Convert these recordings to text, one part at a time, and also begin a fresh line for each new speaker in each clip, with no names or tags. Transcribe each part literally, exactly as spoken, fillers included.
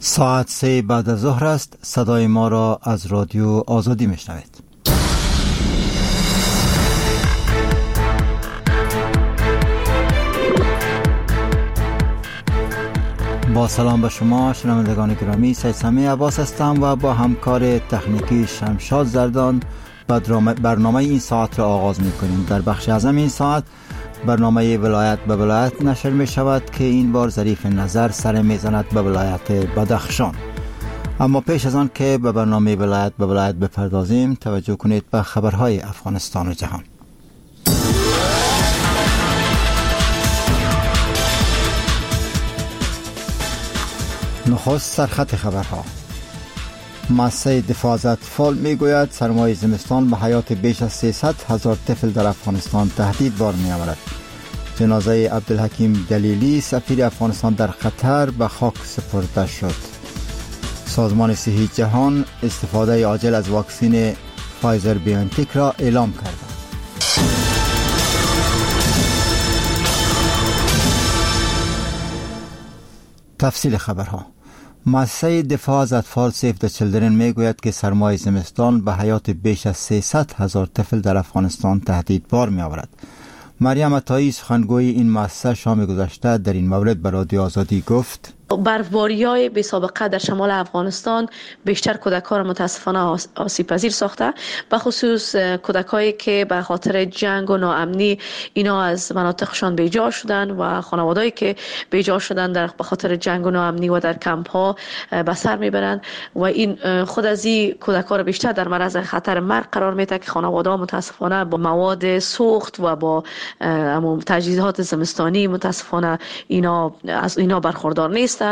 ساعت سه بعد از ظهر است. صدای ما را از رادیو آزادی میشنوید. با سلام به شما شنوندگان گرامی، سید سمیع عباس هستم و با همکار تکنیکی شمشاد زردان برنامه این ساعت را آغاز میکنیم. در بخش اعظم این ساعت برنامه ولایت به ولایت نشر می شود که این بار ظریف نظر سر میزند به ولایت بدخشان. اما پیش از آن که به برنامه ولایت به ولایت بپردازیم، توجه کنید به خبرهای افغانستان و جهان. نخست سرخط خبرها. مؤسسه دفاع از اطفال می گوید سرمای زمستان به حیات بیش از سیصد هزار طفل در افغانستان تهدید بار می آورد. جنازه عبدالحکیم دلیلی سفیر افغانستان در قطر به خاک سپرده شد. سازمان صحی جهان استفاده عاجل از واکسن فایزر بیونتک را اعلام کرد. تفصیل خبرها. مؤسسه دفاع از اطفال سیو د چیلدرن می گوید که سرمای زمستان به حیات بیش از سیصد هزار طفل در افغانستان تهدید بار می آورد. مریم عطایی سخنگوی این مؤسسه شام گذشته در این مورد به رادیو آزادی گفت:
برفباری‌های بی سابقه در شمال افغانستان بیشتر کودکان را متاسفانه آسیب پذیر ساخته، به خصوص کودکایی که به خاطر جنگ و ناامنی اینا از مناطقشان بیجا شدن و خانوادهایی که بیجا شدن در به خاطر جنگ و ناامنی و در کمپ ها به سر میبرند و این خود از این کودکان را بیشتر در معرض خطر مرگ قرار میده که خانواده‌ها متاسفانه با مواد سوخت و با تجهیزات زمستانی متاسفانه اینا از اینا برخوردار نیست.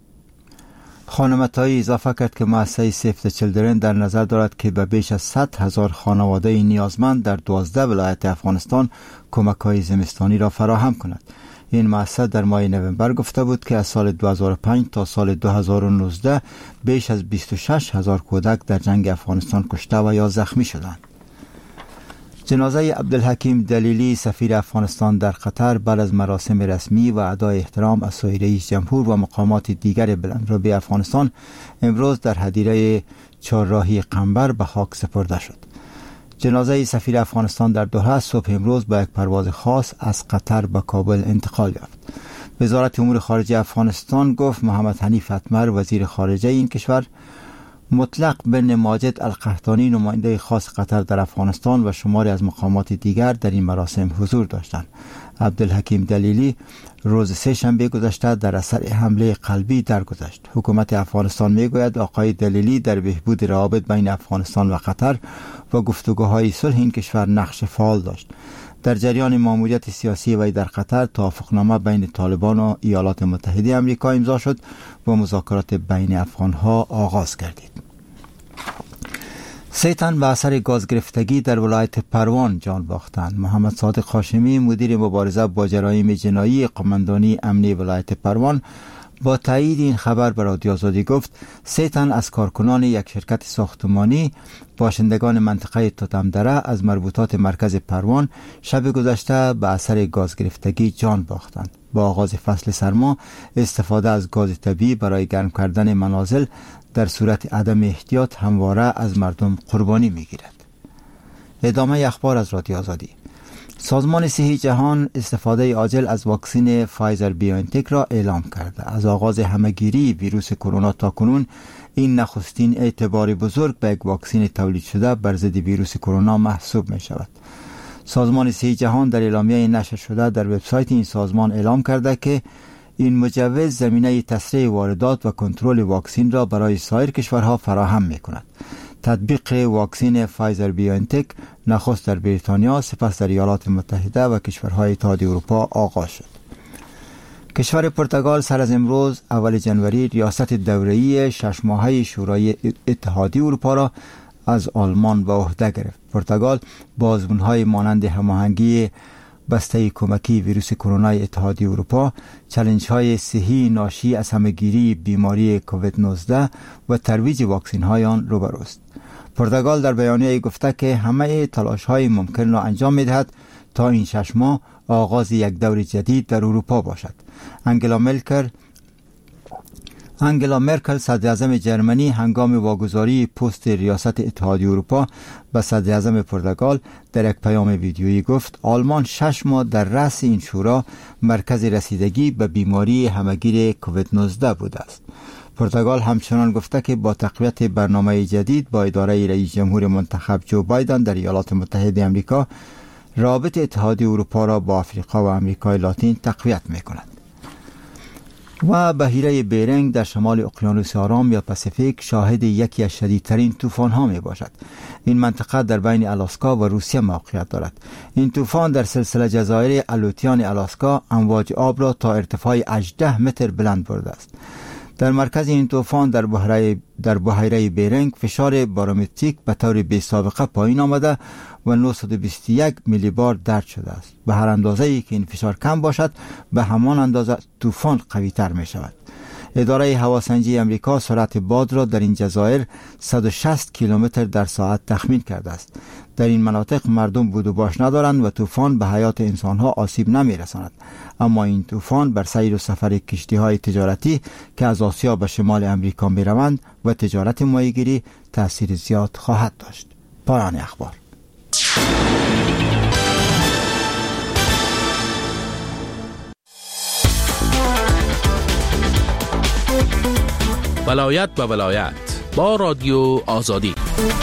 خانم عطایی اضافه کرد که مؤسسه سیو د چیلدرن در نظر دارد که به بیش از صد هزار خانواده نیازمند در دوازده ولایت افغانستان کمک‌های زمستانی را فراهم کند. این مؤسسه در ماه نوامبر گفته بود که از سال دو هزار و پنج تا سال دو هزار و نوزده بیش از بیست و شش هزار کودک در جنگ افغانستان کشته و یا زخمی شدند. جنازه عبدالحکیم دلیلی سفیر افغانستان در قطر بعد از مراسم رسمی و ادای احترام از سوی رئیس جمهور و مقامات دیگر بلندرتبه افغانستان امروز در هدیره چهارراهی قنبر به خاک سپرده شد. جنازه سفیر افغانستان در دوحه صبح امروز با یک پرواز خاص از قطر به کابل انتقال یافت. وزارت امور خارجه افغانستان گفت محمد حنیف اتمر وزیر خارجه این کشور مطلق بن ماجد القحطانی نماینده خاص قطر در افغانستان و شماری از مقامات دیگر در این مراسم حضور داشتند. عبدالحکیم دلیلی روز سه شنبه گذشته در اثر حمله قلبی درگذشت. حکومت افغانستان میگوید آقای دلیلی در بهبود روابط بین افغانستان و قطر و گفتگوهای صلح این کشور نقش فعال داشت. در جریان ماموریت سیاسی وی در قطر توافقنامه بین طالبان و ایالات متحده آمریکا امضا شد و مذاکرات بین افغانها آغاز گردید. سه تن به اثر گاز گرفتگی در ولایت پروان جان باختند. محمد صادق هاشمی مدیر مبارزه با جرایم جنایی قماندانی امنی ولایت پروان با تایید این خبر به رادیو آزادی گفت سه تن از کارکنان یک شرکت ساختمانی باشندگان منطقه توتمدره از مربوطات مرکز پروان شب گذشته به اثر گاز گرفتگی جان باختند. با آغاز فصل سرما استفاده از گاز طبیعی برای گرم کردن منازل در صورت عدم احتیاط همواره از مردم قربانی میگیرد. ادامه اخبار از رادیو آزادی. سازمان صحی جهان استفاده عاجل از واکسن فایزر بیونتک را اعلام کرده. از آغاز همهگیری ویروس کرونا تا کنون این نخستین اعتبار بزرگ به یک واکسن تولید شده بر ضد ویروس کرونا محسوب می شود. سازمان صحی جهان در اعلامیه نشر شده در وبسایت این سازمان اعلام کرده که این مجوز زمینه تسریع واردات و کنترل واکسن را برای سایر کشورها فراهم می کند. تطبیق واکسن فایزر بیونتک نخست در بریتانیا، سپس در ایالات متحده و کشورهای اتحادیه اروپا آغاز شد. کشور پرتغال سر از امروز اول جنوری ریاست دوره‌ای شش ماهه شورای اتحادیه اروپا را از آلمان به عهده گرفت. پرتغال با آزمون‌های مانند هماهنگی بسته کمکی ویروس کرونا اتحادیه اروپا، چالش‌های صحی ناشی از همهگیری بیماری کووید نوزده و ترویج واکسن‌های آن روبروست. پرتغال در بیانیه گفته که همه تلاش‌های ممکن را انجام می‌دهد تا این شش ماه آغاز یک دور جدید در اروپا باشد. انگلا مرکل انگلا مرکل صدر اعظم جرمنی هنگام واگذاری پست ریاست اتحادیه اروپا به صدر اعظم پرتغال در یک پیام ویدیویی گفت آلمان شش ماه در رأس این شورا مرکز رسیدگی به بیماری همگیر کووید نوزده بوده است. پرتغال همچنان گفته که با تقویت برنامه جدید با اداره رئیس جمهور منتخب جو بایدن در ایالات متحده آمریکا رابط اتحادیه اروپا را با آفریقا و آمریکای لاتین تقویت می‌کند. و بحیره بیرنگ در شمال اقیانوس آرام یا پاسیفیک شاهد یکی از شدیدترین طوفان‌ها میباشد. این منطقه در بین آلاسکا و روسیه موقعیت دارد. این طوفان در سلسله جزایر الوتیان آلاسکا امواج آب را تا ارتفاع هجده متر بلند برده است. در مرکز این طوفان در بحیره در بحیره بیرنگ فشار بارومتریک به طور بی سابقه پایین آمده و نهصد و بیست و یک میلی بار درج شده است. به هر اندازه‌ای که این فشار کم باشد به همان اندازه طوفان قوی تر می شود. اداره هواسنجی امریکا سرعت باد را در این جزایر صد و شصت کیلومتر در ساعت تخمین کرده است. در این مناطق مردم بود و باش ندارند و طوفان به حیات انسانها آسیب نمی رساند. اما این طوفان بر سیر و سفر کشتی های تجارتی که از آسیا به شمال امریکا می روند و تجارت ماهیگیری تأثیر زیاد خواهد داشت. پایان اخبار.
ولایت به ولایت با رادیو آزادی.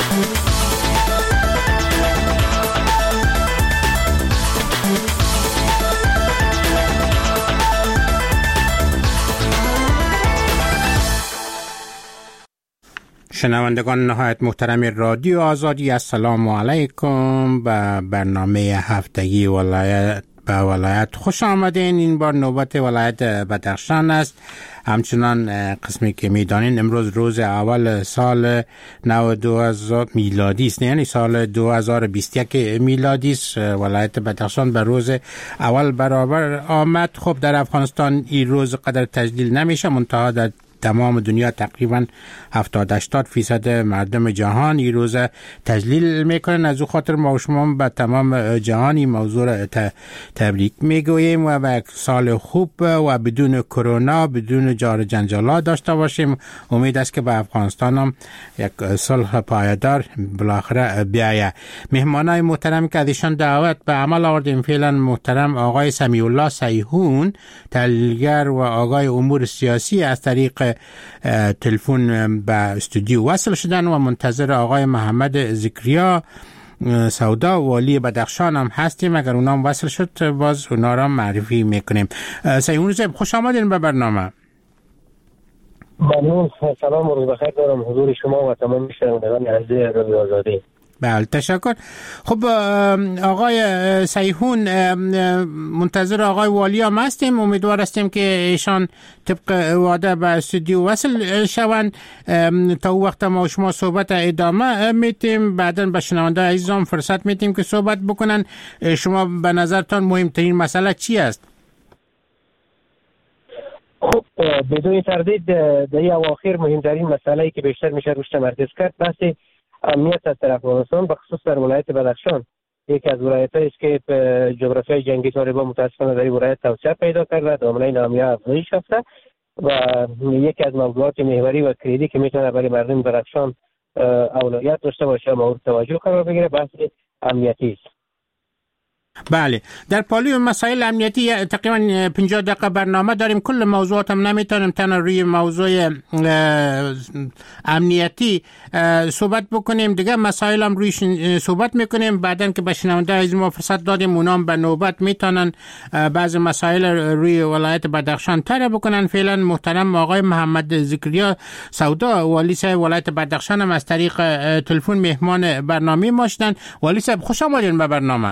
شنوندگان نهایت محترم رادیو آزادی، السلام علیکم. به برنامه هفتگی ولایت به ولایت خوش آمدین. این بار نوبت ولایت بدخشان است. همچنان قسمی که میدانین امروز روز اول سال نو دو هزار میلادی است، یعنی سال دو هزار و بیست و یک میلادی است. ولایت بدخشان به روز اول برابر آمد. خب در افغانستان این روز قدر تجلیل نمیشه، منتها در تمام دنیا تقریبا هفتاد هشتاد فیصد مردم جهان این روز تجلیل میکنن. از او خاطر ما و شما به تمام جهانی موضوع را تبریک میگوییم و به سال خوب و بدون کرونا بدون جار جنجالات داشته باشیم. امید است که به افغانستان هم یک صلح پایدار بالاخره بیاید. مهمانای محترم که ازشان دعوت به عمل آوردیم فعلا محترم آقای سمیع الله سیحون، تحلیلگر و آقای امور سیاسی، از طریق تلفن به استودیو وصل شدن و منتظر آقای محمد زکریا سودا والی بدخشان هم هستیم. اگر اونام وصل شد باز اونا را معرفی میکنیم. سیحون صاحب خوش آمدین به برنامه.
ممنون. سلام و روز بخیر دارم حضور شما و تمام شنوندگان عزیز رادیو آزادی.
بله تشکر. خب آقای سیحون، منتظر آقای والی هم هستیم. امیدوار هستیم که ایشان طبق وعده به استودیو وصل شوند. تا او وقت ما و شما صحبت ادامه میتیم، بعدا به شنونده عزیزان فرصت میتیم که صحبت بکنن. شما به نظرتان مهمترین مسئله چی است؟
خب بدون تردید در این اواخر مهمترین مسئله‌ای که بیشتر میشه روش تمرکز کرد بحث امنیت است در افغانستان، بخصوص در ولایت بدخشان. یکی از ولایت‌هایی است که جغرافیای جنگی طالبان متاسفانه در این ولایت توسعه پیدا کرده، دامنه ناامنی افزایش یافته و یکی از موضوعات محوری و کلیدی که میتونه برای مردم بدخشان اولویت داشته باشه مورد توجه قرار بگیره بحث امنیتی است.
بله، در پالوی مسائل امنیتی تقریبا پنجاه دقیقه برنامه داریم. کل موضوعات هم نمیتونیم تنها روی موضوع امنیتی صحبت بکنیم، دیگه مسائل هم روی صحبت میکنیم. بعدن که به شنونده عزیز ما فرصت دادیم اونام به نوبت میتونن بعض مسائل روی ولایت بدخشان طرح بکنن. فعلا محترم آقای محمد زکریا سودا والی صاحب ولایت بدخشان هم از طریق تلفن مهمان برنامه ما شدن. والی صاحب خوش آمدین به برنامه.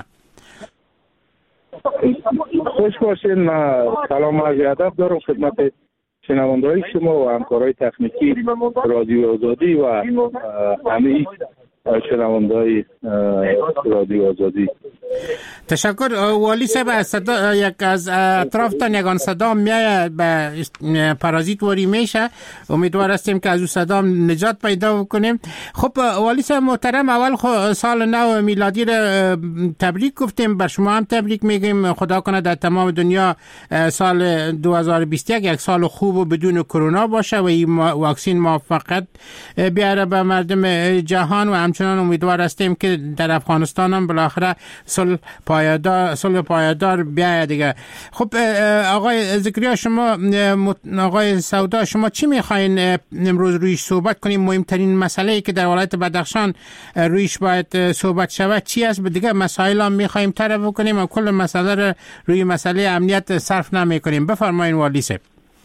خوش باشین. من سلام و ادب دارم خدمت شنونده‌های شما و همکارای تکنیکی رادیو آزادی و همه شنونده‌های رادیو آزادی.
تشکر والی صاحب. صدا یک از اطرافتان یگان صدا میاد به پارازیت واری میشه، امیدوار هستیم که از اون صدا نجات پیدا کنیم. خب والی صاحب محترم، اول سال نو میلادی را تبریک گفتیم، بر شما هم تبریک میگیم. خدا کنه در تمام دنیا سال دو هزار و بیست و یک یک سال خوب و بدون کرونا باشه و این واکسین موفقیت بیاره به مردم جهان، و همچنان امیدوار هستیم که در افغانستان هم بالاخره صلح پایدار صلح پایدار بیاید دیگه. خب آقای ذکریا، شما آقای سودا، شما چی میخواین امروز رویش صحبت کنیم؟ مهمترین مسئله که در ولایت بدخشان رویش باید صحبت شود چی است؟ به دیگه مسائل هم میخوایم طرف کنیم و کل مسئله رو روی مسئله امنیت صرف نمیکنیم. بفرمایید والی صاحب.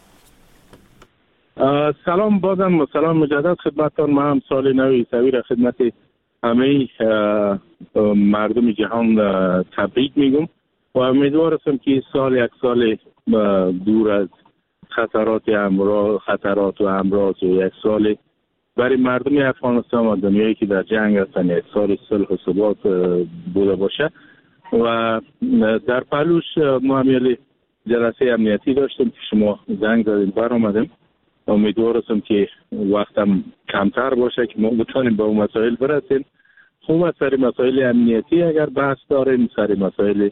سلام، بازم سلام مجدد خدمتتان. ما هم سال نو عیسوی را خدمت همه مردم جهان تبریک میگم و امیدوار هستم که سال یک سال دور از خطرات امراض خطرات و امراض و یک سال برای مردم افغانستان و دنیایی که در جنگ هستند یک سال صلح و ثبات بوده باشه. و در پهلوش ما هم جلسه امنیتی داشتیم که شما زنگ دادین برآمدیم. امیدوار هستم که وقتم کمتر باشه که ما بتونیم به اون مسائل برسیم. خوب سر مسائل امنیتی اگر بحث داریم، سر مسائل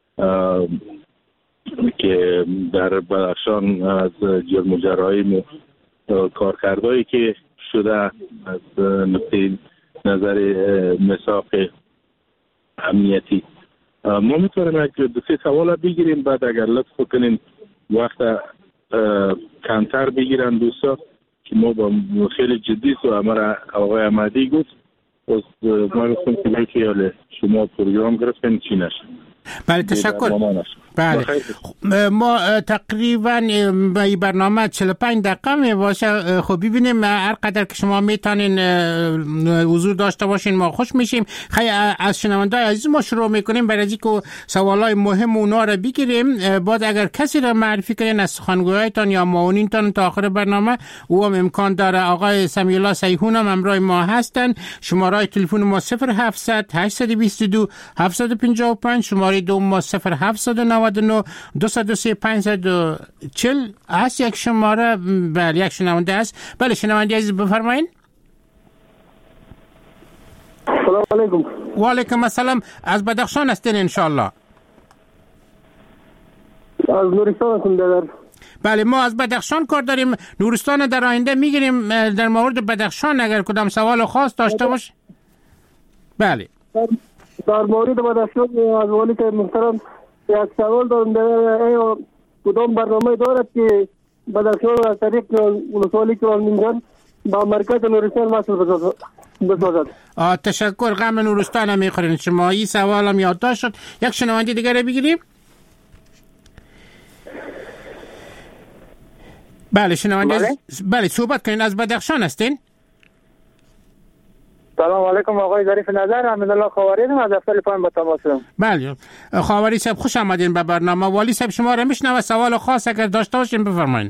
که در بدخشان از جرم و جرایم و کارکردهایی که شده از نقطه نظر مساق امنیتی ما میتونیم یک دو سه سوال بگیریم، بعد اگر لطف کنین وقت کمتر بگیرن دوستا که ما با خیلی جدی و امر آقای احمدی گفت از ما گفتم که شما پروگرام گرفتین چی نشه.
بله تشکر. بله ما تقریبا به برنامه چهل و پنج دقیقه می باشه. خب ببینیم هر قدر که شما میتونین حضور داشته باشین ما خوش میشیم. خیلی از شنوندای عزیز ما شروع میکنیم برای اینکه سوالای مهم اونا رو بگیریم. بعد اگر کسی رو معرفی کنین از سخنگویایتان یا معاونینتان تا آخر برنامه او هم امکان داره. آقای سمیع الله سیحون هم همراه ما هستن. شماره تلفن ما صفر هفتصد هشتصد و بیست و دو هفتصد و پنجاه و پنج، شماره دوم ما صفر هفتصد و نود و نه دویست و سه پانصد و چهل است. یک شماره بله یک شنونده است. بله شنونده عزیز بفرمایید.
سلام علیکم.
و علیکم السلام. از بدخشان هستین ان شاء الله؟
از نورستان هستم دادر.
بله ما از بدخشان کار داریم. نورستان در آینده میگیریم. در مورد بدخشان اگر کدام سوال خاص داشته باش. بله
در مورد بدخشان از والی محترم یک سوال دارم. در کدام برنامه دارد که بدخشان از طریق ولسوالی کرمانشاه با مرکز نورستان وصل بسازد؟
آه تشکر. غم نورستان هم میخورین شما. این سوال هم یادداشت شد. یک شنونده دیگر بگیریم. بله شنونده بله, بله صحبت کنین. از بدخشان هستین؟
سلام علیکم آقای ظریف نظر. حمیدالله خاوری از دفتر پایین با تماسم.
بله خاوری صاحب خوش آمدین به برنامه. والی صاحب شما را میشنوه. سوال خاص اگر داشته باشین بفرمایین.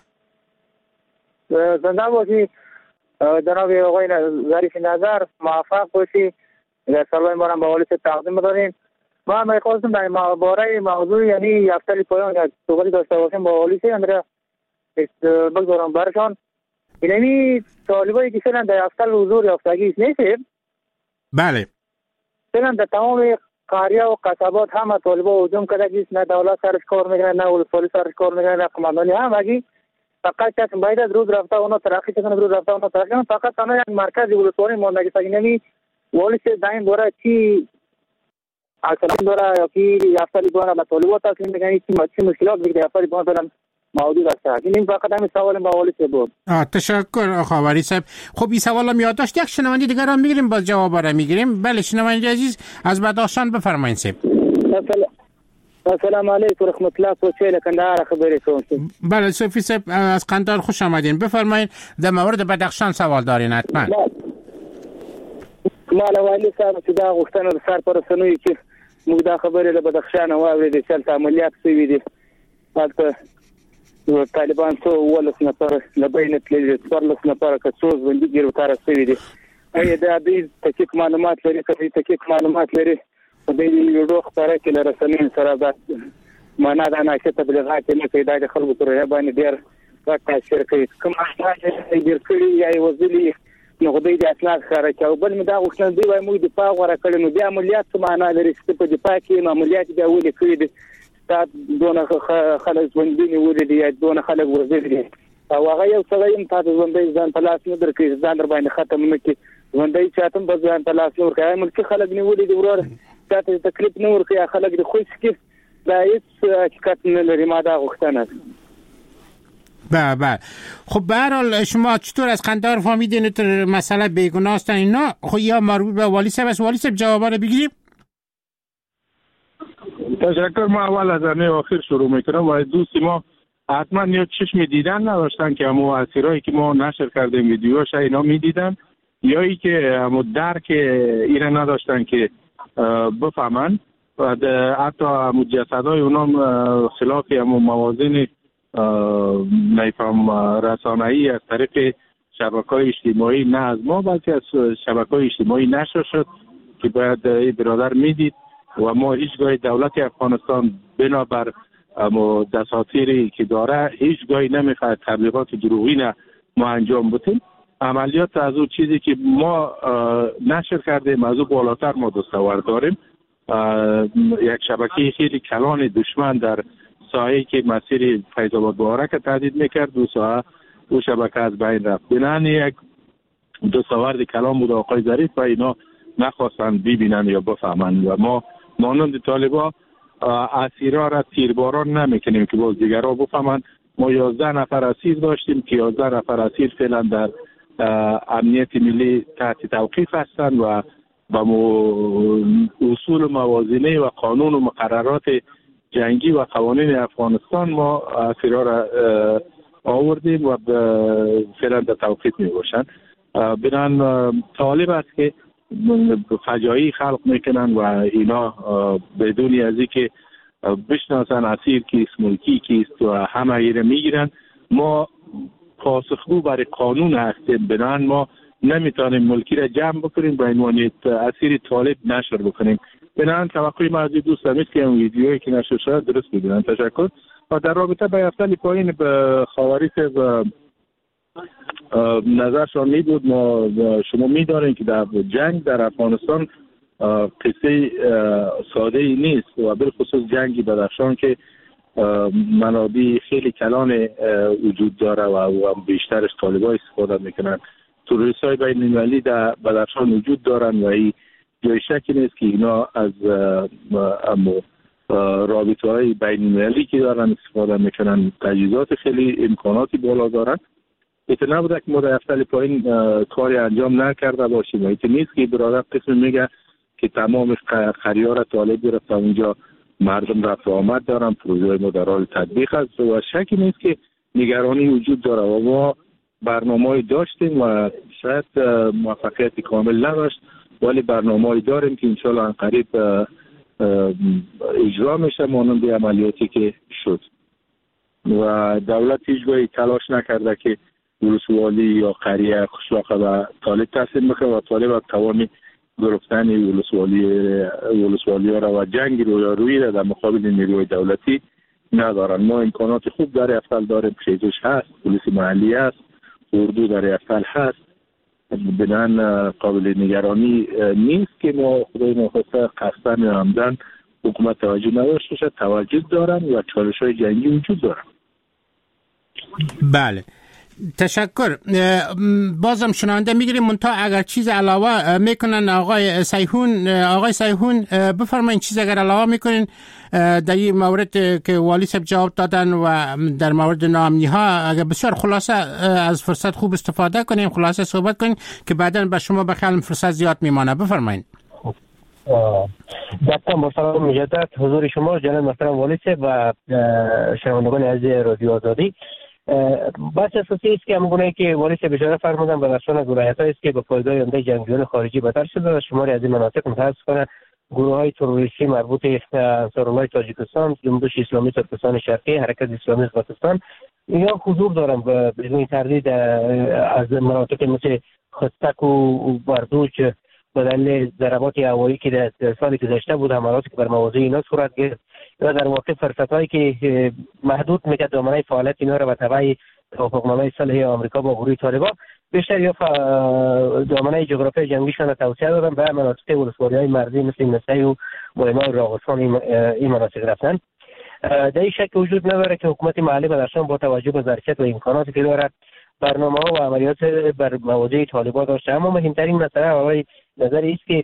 زنده باشی جناب آقای ظریف نظر، موفق باشی. در سالهای ما را به والی صاحب تقدیم بداریم. ما هم می‌خواستیم در باره موضوع یعنی دفتر پایین یک صحبتی داشته باشیم با والی صاحب اندر بگذارم برشان. یعنی طالبایی که فعلا در دفتر حضور یافتگی نیست.
بله
فعلا در تمام قریه و قصبات همه طالبا هجوم کرده، نه دولت سرش کار میکنه، نه ولسوالی سرش کار میکنه، نه قماندانی همگی فقط کسی باید از روز رفته اونا ترقی کنه، روز رفته اونا ترقی کنه. فقط تنها یک مرکز ولسوالی ماندگی سگینمی والی سے دائم بوره چی اکثر داره یا کی یافتلی بوره به طالبا تسلیم میکنه، چی مشکلات دیگه یافتلی بوره فعلا موجود است. این فقط همین سوال با والی صاحب بود.
آه تشکر خاوری صاحب. خب این سوالم یادداشت. یک شنونده دیگر هم میگیریم باز جواب را میگیریم. بله شنونده عزیز از بدخشان بفرمایید صاحب.
السلام علیکم رحمت الله کوچه کندهار خبری کوم.
بله صوفی صاحب از قندهار خوش آمدین. بفرمایید در مورد بدخشان سوال دارین حتما.
مال والی صاحب چې دا غوښتنه د سر پر سنوي چې موږ دا خبرې له بدخشان واورېدې چې عملیات شوي دي. هلته طالبان څو ولس نفر له بینه تللي څوارلس نفره کسوز باندې ګرفتار شوي دي. ایا دا دوی تحقیق معلومات لري؟ که دوی تحقیق معلومات لري
د ویډیو خبره کې لرسنین سره د معنا د ناشته تبلیغات نه پیدا د خلکو پر باندې ډیر تاثیر کوي کوم احساس یې ډیر کړی یا وزلي نو خدای دې اسناد خارج او بل مدا غوښتل دی وای موږ دفاع غوړه کړی نو بیا عملیات څه معنا لري چې په دفاع کې عملیات بیا ولې کړی دي ستاسو دونه خلک ژوندۍ ولې دي دونه خلک ورزيدي دي او هغه یو څه یم تاسو ژوندۍ ځان په لاس نه درکې ځان در باندې ختم نه کی ژوندۍ چاتم په ځان په لاس نور کوي ملک خلک نیولې دي ورور تاسو تکلیف نه ورکړي خلک د خوښ کې دا هیڅ حقیقت نه لري ما دا غوښتنه
بله بله خب به هر حال شما چطور از قندهار فهمیدین تر مسئله بیگناه هستن اینا خب یا مربوط به والی صاحب است والی صاحب جوابا رو بگیریم.
تشکر. ما اول از همه آخر شروع میکنم و دوستی ما حتما یا چشم دیدن نداشتن که همو اسیرایی که ما نشر کردیم ویدیوش اینا میدیدن یا ای که همو درک اینا نداشتن که بفهمن و حتی همو جسدهای اونا خلاف همو موازین نیفهم رسانه‌ای از طریق شبکه‌های اجتماعی نه از ما بلکه از شبکه‌های اجتماعی نشر شد که باید این برادر میدید و ما هیچگاه دولت افغانستان بنابر دساتیری که داره هیچگاهی نمیخواد تبلیغات دروغی نه ما انجام بدیم. عملیات از اون چیزی که ما نشر کردیم از اون بالاتر ما دستاور داریم. یک شبکه خیلی کلان دشمن در ساحه‌ای که مسیر فیض آباد بارک تهدید میکرد دو ساعت او شبکه از بین رفت. بنان یک دستاورد کلان بود آقای ظریف و اینا نخواستن ببینن یا بفهمن و ما مانند طالبا اسیرا را تیرباران نمیکنیم که باز دیگرها بفهمن. ما یازده نفر اسیر داشتیم که یازده نفر اسیر فعلا در امنیت ملی تحت توقیف هستند و با اصول موازنه و قانون و مقررات جنگی و قوانین افغانستان ما اسیرا را آوردیم و فعلا در توقیف می باشند. بنان طالب است که فجایی خلق میکنن و اینا بدون از اینکه بشناسن اسیر کیست ملکی کیست و همه ایره میگیرن. ما پاسخگو برای قانون هستیم. بنان ما نمیتونیم ملکی را جمع بکنیم به عنوان اسیر طالب نشر بکنیم. بنان توقعی ما از دوستان است که اون ویدیویی که نشر شده درست ببینن. تشکر. و در رابطه با افتالی پایین به خواریس و نظرشان می بود. ما شما می دارین که در جنگ در افغانستان قصه ساده ای نیست و بالخصوص جنگی بدخشان که منابع خیلی کلان وجود داره و بیشترش طالبان استفاده میکنن. توریست های بین المللی در بدخشان وجود دارن و این جای شکی نیست که اینا از رابطه های بین المللی که دارن استفاده میکنن. تجهیزات خیلی امکاناتی بالا دارن. ایت نبوده که ما در افتال پایین کاری انجام نکرده باشیم. ایت نیست که برادر قسم میگه که تمام خریار طالب گرفت اونجا مردم رفت و آمد دارن. پروژه ما در حال تطبیق است و شکی نیست که نگرانی وجود داره و ما برنامه‌ای داشتیم و شاید موفقیت کامل نداشت ولی برنامه‌ای داریم که انشالله ان قریب اجرا میشه مانند عملیاتی که شد و دولت هیچگاهی تلاش نکرده که ولسوالی یا قریه خشلاقه و طالب تحصیل میکنه و طالب از توان گرفتن ولسوالی ولسوالی ها را و جنگ رویارویی را در مقابل نیروی دولتی ندارن. ما امکانات خوب در افتال داریم. خیزش هست، پلیس محلی هست، اردو در افتال هست. بنان قابل نگرانی نیست که ما خدای نخواسته قصدن یا عمدن حکومت توجه نداشته باشه. توجه دارن و چالش های جنگی وجود دارن.
بله تشکر. بازم شنونده میگیریم منتها اگر چیز علاوه میکنن آقای سیهون آقای سیهون بفرمایید چیز اگر علاوه میکنین در این مورد که والی صاحب جواب دادن و در مورد ناامنی ها اگر بسیار خلاصه از فرصت خوب استفاده کنیم خلاصه صحبت کنیم که بعداً به شما به خیال فرصت زیاد میمانه. بفرمایید.
دکتر با سلام مجدد حضور شما جناب محترم والی صاحب و شنوندگان عزیز رادیو آزادی. بحث اساسی است که همونگونه که والی صاحب اشاره فرمودن بدخشان گروهیت‌هایی است که به پایگاه عمده جنگجویان خارجی بدر شده و شماری از این مناطق متاسفانه گروه‌های تروریستی مربوط به انصارالله تاجیکستان، جنبش اسلامی ترکستان شرقی، حرکت اسلامی ازبکستان اینا حضور دارن بدون تردید از مناطق مثل خستک و بردوج به دلیل ضربات هوایی که در سال گذشته بود، حملاتی که بر مواضع اینا صورت گرفت و در واقع فرصت‌هایی که محدود میکرد دامنه فعالیت اینا را به تبع توافقنامه صلح آمریکا با گروه طالبان، بیشتر یا دامنه جغرافیایی جنگیشان را توسعه دادن به مناطق ولسوالی‌های مرزی مثل نسای و مهمای راغستان این مناطق رفتن. در این شک وجود نداره که حکومت محلی بدخشان با توجه به ظرفیت و امکاناتی که دارد برنامه‌ها و عملیات بر مواضع طالبان داشته. اما مهمترین مسئله برای نظر است که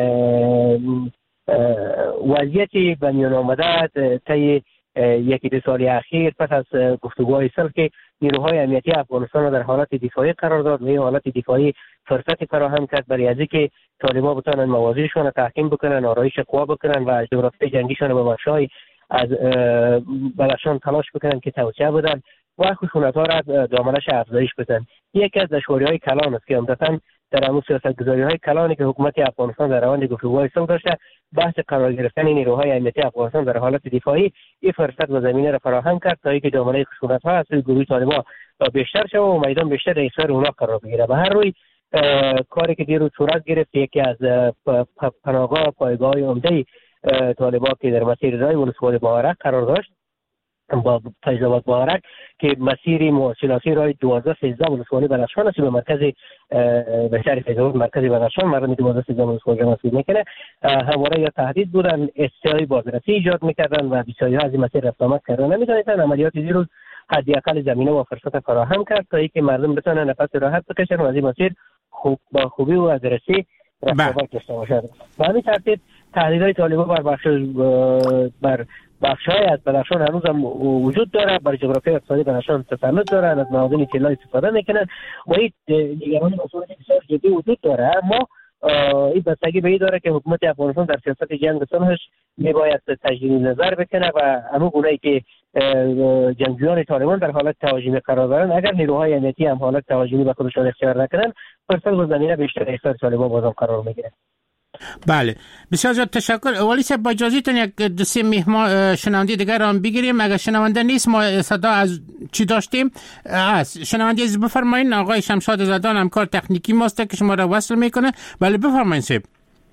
وضعیت به میان آمده طی یکی دو سال اخیر پس از گفتگوهای صلح که نیروهای امنیتی افغانستان را در حالت دفاعی قرار داد و این حالت دفاعی فرصتی فراهم کرد برای از اینکه طالبان بتوانند مواضعشان را تحکیم بکنن، آرایش قوا بکنن و جغرافیای جنگیشان را به بخش‌های از بدخشان تلاش بکنن که توسعه بدن و خشونت‌ها را دامنش افزایش بدن. یکی از دشواری‌های کلان است که عمدتاً در همون سیاست‌گذاری‌های کلانی که حکومت افغانستان در روند گفتگوهای صلح داشته، بحث قرار گرفتن نیروهای امنیتی افغانستان در حالت دفاعی این فرصت و زمینه را فراهم کرد تا اینکه دامنه خشونت‌ها از سوی گروه طالبان بیشتر شود و میدان بیشتر در اختیار اونا قرار بگیره. به هر روی کاری که دیروز صورت گرفت، یکی از پناهگاه پایگاه‌های عمده طالبان که در مسیر رای ولسوالی بهارک قرار داشت با فیض‌آباد بهارک که مسیری مواصلاتی رای دوازده سیزده ولسوالی بدخشان است به مرکز بهتر فیض‌آباد مرکز بدخشان مردم دوازده سیزده ولسوالی مسئول میکنه. همواره یا تهدید بودن، استیای بازرسی ایجاد میکردن و بسیاری از این مسیر رفت آمد کردن نمیتونستن. عملیات دیروز حداقل زمینه و فرصت فراهم کرد تا اینکه مردم بتونن نفس راحت بکشن و از این مسیر خوب با خوبی و ادرسی رفت آمد داشته باشند. به همین ترتیب تهدیدهای طالبان بر بخش بر بخش‌های از بدخشان هنوز هم وجود داره، بر جغرافیای اقتصادی بدخشان تسلط دارن، از معادن طلا استفاده میکنن و این نگرانی مسئله بسیار جدی وجود داره. اما این بستگی به این داره که حکومت افغانستان در سیاست جنگ صلحش میباید تجدید نظر بکنه و همون گونه‌ای که جنگجویان طالبان در حالت تهاجمی قرار دارن، اگر نیروهای امنیتی هم حالت تهاجمی به خودشان اختیار نکنن، فرصت و زمینه بیشتر اختیار طالبان بازم قرار میگیره.
بله، بسیار زیاد تشکر. ولی صاحب با اجازهتون یک دو سه مهمان شنونده دیگر را بگیریم. اگر شنونده نیست ما صدا از چی داشتیم است. شنونده عزیز بفرمایید. آقای شمشاد زدان همکار تکنیکی ماست که شما را وصل میکنه. بله بفرمایید صاحب.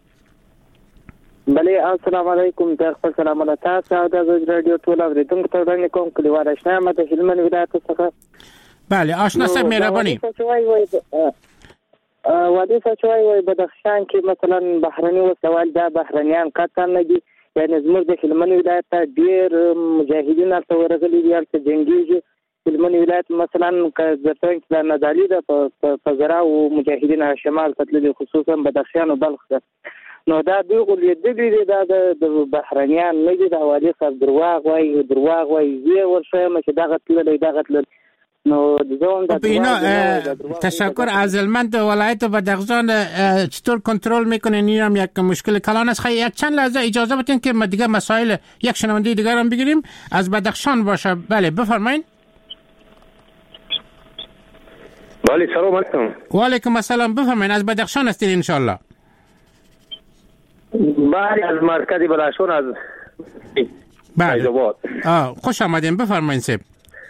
بله السلام علیکم. در خپل سلام تاسو او د رادیو ټول اوریدونکو ته وړاندې کوم کلیوال آشنا مته هلمند ولایت څخه.
بله آشنا صاحب مهرباني.
وادي سچوي وي بدخشان کې مثلا بهرني وسوال دا بهرنيان قطعا نه دي، یعنی زموږ د هلمند ولایت ته ډیر مجاهدین تر ورغلي دي چې جنگي هلمند ولایت مثلا کزرتنګ د نزالي د فزرا او مجاهدین شمال تطلي خصوصا بدخشان او بلخ ده. نو دا دوی غوړي دي دا د بهرنيان نه دي، دا وادي صاحب درواغ وای درواغ وای زی ورشه مشه دا غتل دا غتل.
اینا تشکر. از هلمند ولایت بدخشان چطور کنترل میکنین؟ این هم یک مشکل کلان است. خیلی یک چند لحظه اجازه بدین که ما دیگه مسائل یک شنونده دیگر هم بگیریم از بدخشان باشه. بله بفرمایید.
بله سلام علیکم.
و علیکم السلام. بفرمایید. از بدخشان هستین ان شاء الله؟
بله از مرکز بدخشان از
فیض‌آباد. آه خوش آمدین. بفرمایید صاحب.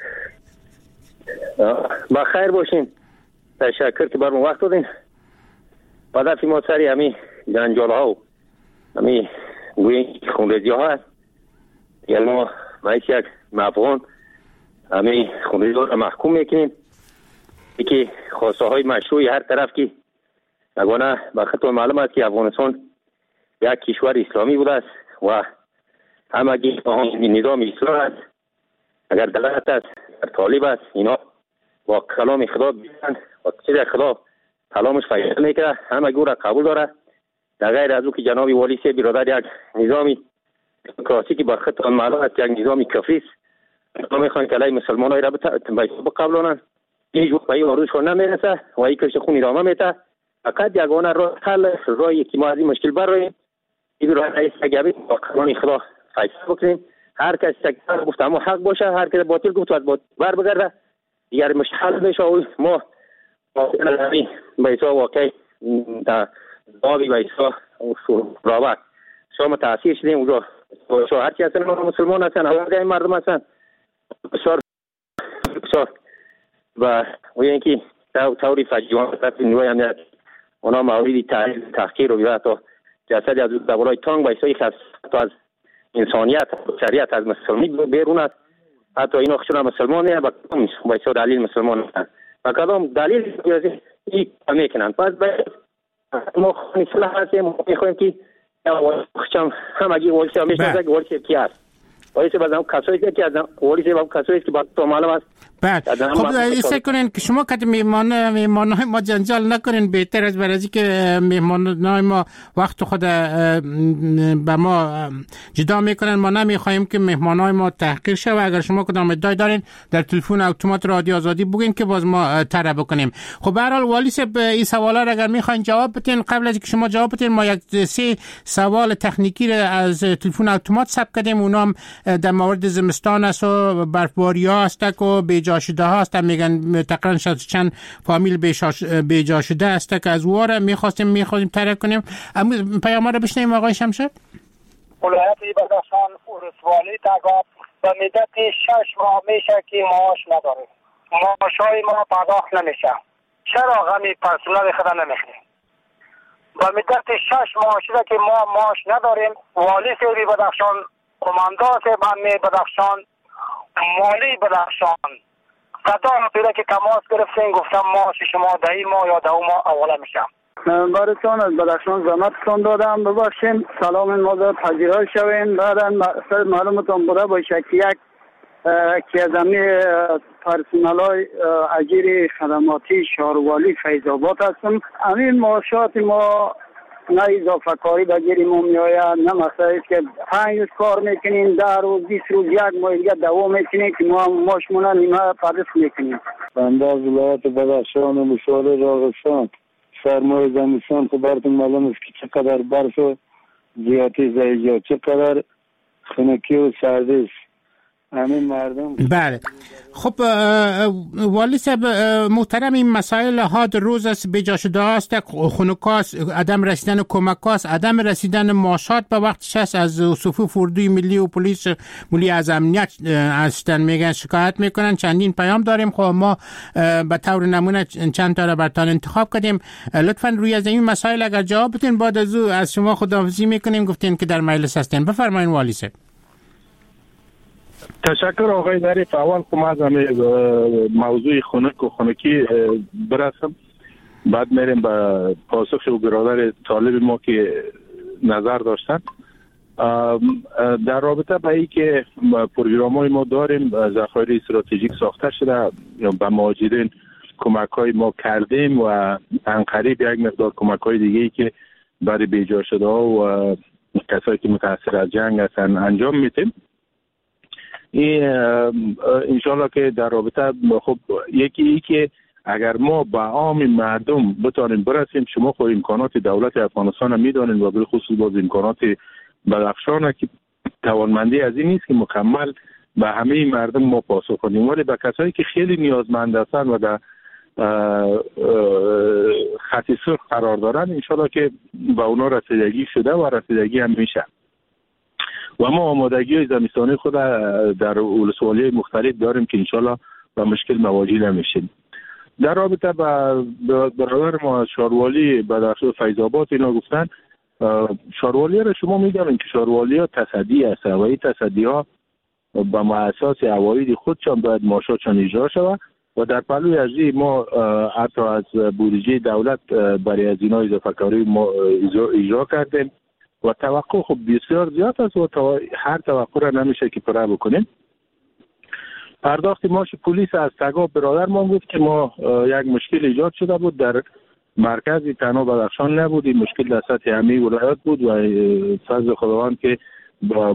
با خیر باشین. تشکر که برام وقت دادین. هدف ما سری همین جنجال ها و همین گویی خونریزی ها هست. یعنی ما باید یک افغان همین خونریزی ها را محکوم میکنیم. یکی خواسته های مشروعی هر طرف که نگانه به خطور معلوم است که افغانستان یک کشور اسلامی بوده است و همگی نظام اسلام است. اگر دلالت است در طالب است اینا با کلام خدا بیان و چیز خدا کلامش فایده میکنه، همه گور قبول داره. در غیر از او که جناب والی سی برادر یک نظامی کلاسیکی بر خط آن معلوم است یک نظامی کفری است، میخوان که علیه مسلمان های را بقبلانند. هیچ وقت به این آرزوشان نمیرسه و این کشت خون ادامه میده. فقط یگانه راه حل راهی که ما از این مشکل براییم این راه رئیس گبی با قانون خدا فیصله بکنیم. هر کس تکرار گفت اما حق باشه، هر کس باطل گفت از باطل بر بگرده دیگر مشکل میشه. ما واقعا همین بیسا واقعی در بابی بیسا رابط شما تأثیر شدیم اونجا شما هرچی هستن مسلمان هستن همه مردم هستن بسیار بسیار و اینکه توری فجیوان طرف نیروی امنیت
اونا مورد تحقیر تحقیر و حتی جسد از دبرای تانگ به حسابی خاص از انسانیت شریعت از مسلمی بیرون است. حتی اینا خشون مسلمانه با کدام به حساب دلیل مسلمان هستند و کدام دلیل این میکنند. پس باید ما اصلاح هستیم میخوایم که خشم همگی ولیسی همیشه که ولیسی کی است ولیسی بعد کسایی که از ولیسی بعد کسایی که بعد تو معلوم است.
بعد خب ایسا کنین که شما که میهمان میهمانای ما جنجال نکنین، بهتر از برای که میهمانای ما وقت خود به ما جدا میکنن. ما نمیخوایم که میهمانای ما تحقیر شه و اگر شما کدام ادعای دارین در تلفن اتومات رادیو آزادی بگین که باز ما طرح بکنیم. خب به هر حال والی صاحب این سوالا را اگر میخواین جواب بدین، قبل از اینکه شما جواب بدین ما یک سه سوال تکنیکی را از تلفن اتومات ثبت کردیم. اونام در مورد زمستان است و برفباری ها است و بیجا شده هست، میگن تقریبا چند فامیل بیجا شده است که از واره میخواستیم میخواستیم طرح کنیم. پیام را بشنویم آقای شمشاد.
ولایت بدخشان ولسوالی تگاب به مدت شش ماه میشه که معاش نداریم، معاشای ما پرداخت نمیشه. چرا غمی پرسنل خدا نمیخوریم؟ به مدت شش ماه شده که ما معاش نداریم. والی سیبی بدخشان، قماندان سیبی بدخشان، مالی بدخشان صدا پیدا که تماس گرفتین گفتم معاش شما دهی ماه یا دو ماه اوله میشه.
براتون از بدخشان زحمتتون دادم، ببخشید سلام ما را پذیرای شوین. بعدا معلومتون بوده باشه که یک که از همه پرسنلای اجیر خدماتی شهروالی فیض‌آباد هستم. همین معاشات ما نه اضافه کاری به گیری ما میآید، نه مسئله است که پنج روز کار میکنیم ده روز بیست روز یک ماه دیگه دوام میکنیم که ما ماشمونه نیمه پرداخت میکنیم.
بنده از ولایت بدخشان و مشوار راغستان سرمای زمستان که براتون معلوم است که چقدر برف و زیادی زیجا چقدر خنکی و سردی است. همین مردم.
بله خب والی صاحب محترم، این مسائل ها روز است به جا شده است، خنکاست، عدم رسیدن کمکاست، عدم رسیدن معاشات به وقتش است. از صفوف اردوی ملی و پلیس ملی از امنیت هستن میگن شکایت میکنن. چندین پیام داریم، خب ما به طور نمونه چند تا را براتون انتخاب کردیم. لطفا روی از این مسائل اگر جواب بدین بعد از او از شما خداحافظی میکنیم. گفتین که در مجلس هستین، بفرمایید والی صاحب.
تشکر آقای ظریف. اول که از موضوع خنک و خنکی برسم، بعد میریم به پاسخ و برادر طالب ما که نظر داشتن در رابطه با ای که پروگرام های ما داریم. ذخایر استراتژیک ساخته شده، به مهاجرین کمک های ما کردیم و انقریب یک مقدار کمک های دیگه ای که برای بیجا شده ها و کسایی که متاثر از جنگ هستن انجام میتیم. این انشالله که در رابطه خب یکی ای که اگر ما به عام مردم بتانیم برسیم، شما خود امکانات دولت افغانستان هم میدانید و بالخصوص باز امکانات بدخشان که توانمندی از این نیست که مکمل به همه مردم ما پاسخ کنیم، ولی به کسایی که خیلی نیازمند هستند و در خط سرخ قرار دارن انشالله که به اونا رسیدگی شده و رسیدگی هم میشه. و ما آمادگی های زمستانی خود در ولسوالی مختلف داریم که انشالله با مشکل مواجه نمیشیم. در رابطه با برادر ما شاروالی بدخشان فیض‌آباد اینا گفتن، شاروالی را شما میدونید که شاروالی ها تصدی هست و این تصدی ها با اساس عواید خودشان باید معاشاتشان اجرا شود و در پلوی از این ما حتی از بودجه دولت برای از اینا اضافه کاری ما اجرا کردیم و توقع خب بسیار زیاد است و هر توقع را نمیشه که پره بکنیم. پرداخت معاش پلیس از تگاب برادر ما گفت که ما یک مشکل ایجاد شده بود در مرکز تنها بدخشان نبود، این مشکل در سطح همه ولایات بود و فضل خداوند که با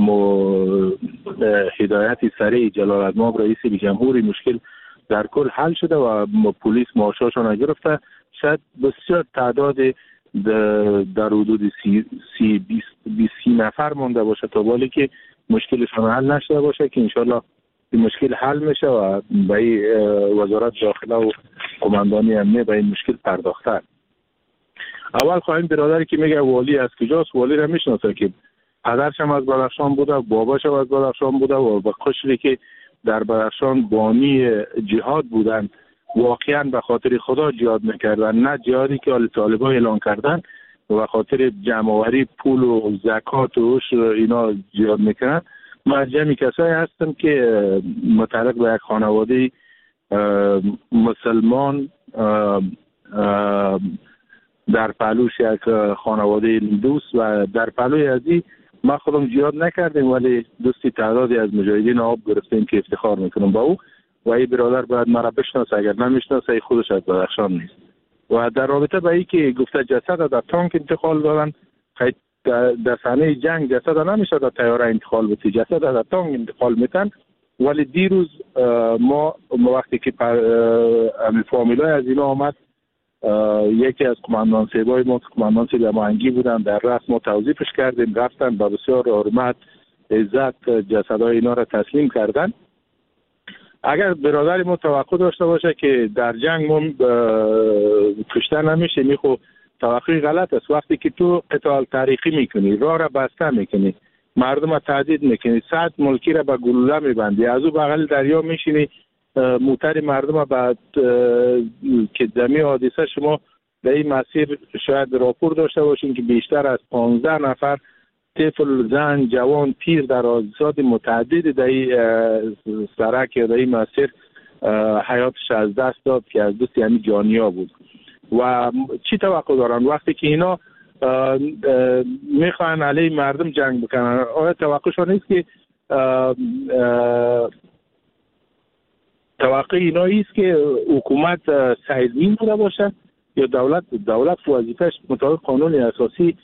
هدایت سریع جلالتمآب رئیس جمهوری مشکل در کل حل شده و پلیس معاشاشون را گرفته. شاید بسیار تعداد در حدود سی, سی, بیست, بیست سی نفر مونده باشه تا بالی که مشکلشان حل نشده باشه که انشالله این مشکل حل میشه و به وزارت داخله و قماندانی امنیه به این مشکل پرداخته. اول خواهیم برادری که میگه والی از کجاست، والی را میشناسه که پدرش هم از بدخشان بوده، باباش هم از بدخشان بوده و به قشری که در بدخشان بانی جهاد بودن واقعا به خاطر خدا جهاد میکردن، نه جهادی که آل طالبان اعلان کردن و خاطر جمع‌آوری پول و زکات و عشر اینا جهاد میکنن. من جمعی کسایی هستم که متعلق به یک خانواده مسلمان در پهلوش یک خانواده دوست و در پهلوی ازی ما خودم جهاد نکردیم، ولی دوستی تعدادی از مجاهدین آب گرفتیم که افتخار میکنم با او و این برادر باید مرا بشناسه، اگر نمیشناسه خودش از بدخشان نیست. و در رابطه با این که گفته جسد در تانک انتقال دادن، خیلی در صحنه جنگ جسد نمیشه در طیاره انتقال بده، جسد در تانک انتقال میتن. ولی دیروز ما وقتی که فامیلای از اینا آمد، یکی از قماندان سیبای ما قماندان سیب ماهنگی بودن، در رأس ما توضیحش کردیم، رفتن با بسیار حرمت عزت جسدهای اینا را تسلیم کردن. اگر برادر ما توقع داشته باشه که در جنگ ما کشته نمیشه، میخو توقع غلط است. وقتی که تو قتال تاریخی میکنی، راه را بسته میکنی، مردم را تهدید میکنی، صد ملکی را به گلوله میبندی، از او بغل دریا میشینی، موتر مردم را بعد که دمی حادثه شما در این مسیر شاید راپور داشته باشین که بیشتر از پانزده نفر طفل، زن، جوان، پیر در حادثات متعدد در این سرک یا در این مسیر حیاتش از دست داد که از دست یعنی جانیا بود. و چی توقع دارن وقتی که اینا میخوان علیه مردم جنگ بکنن؟ آیا توقعشون نیست که توقع اینا ایست که حکومت سیلین بوده باشه یا دولت دولت وظیفه‌اش مطابق قانون اساسی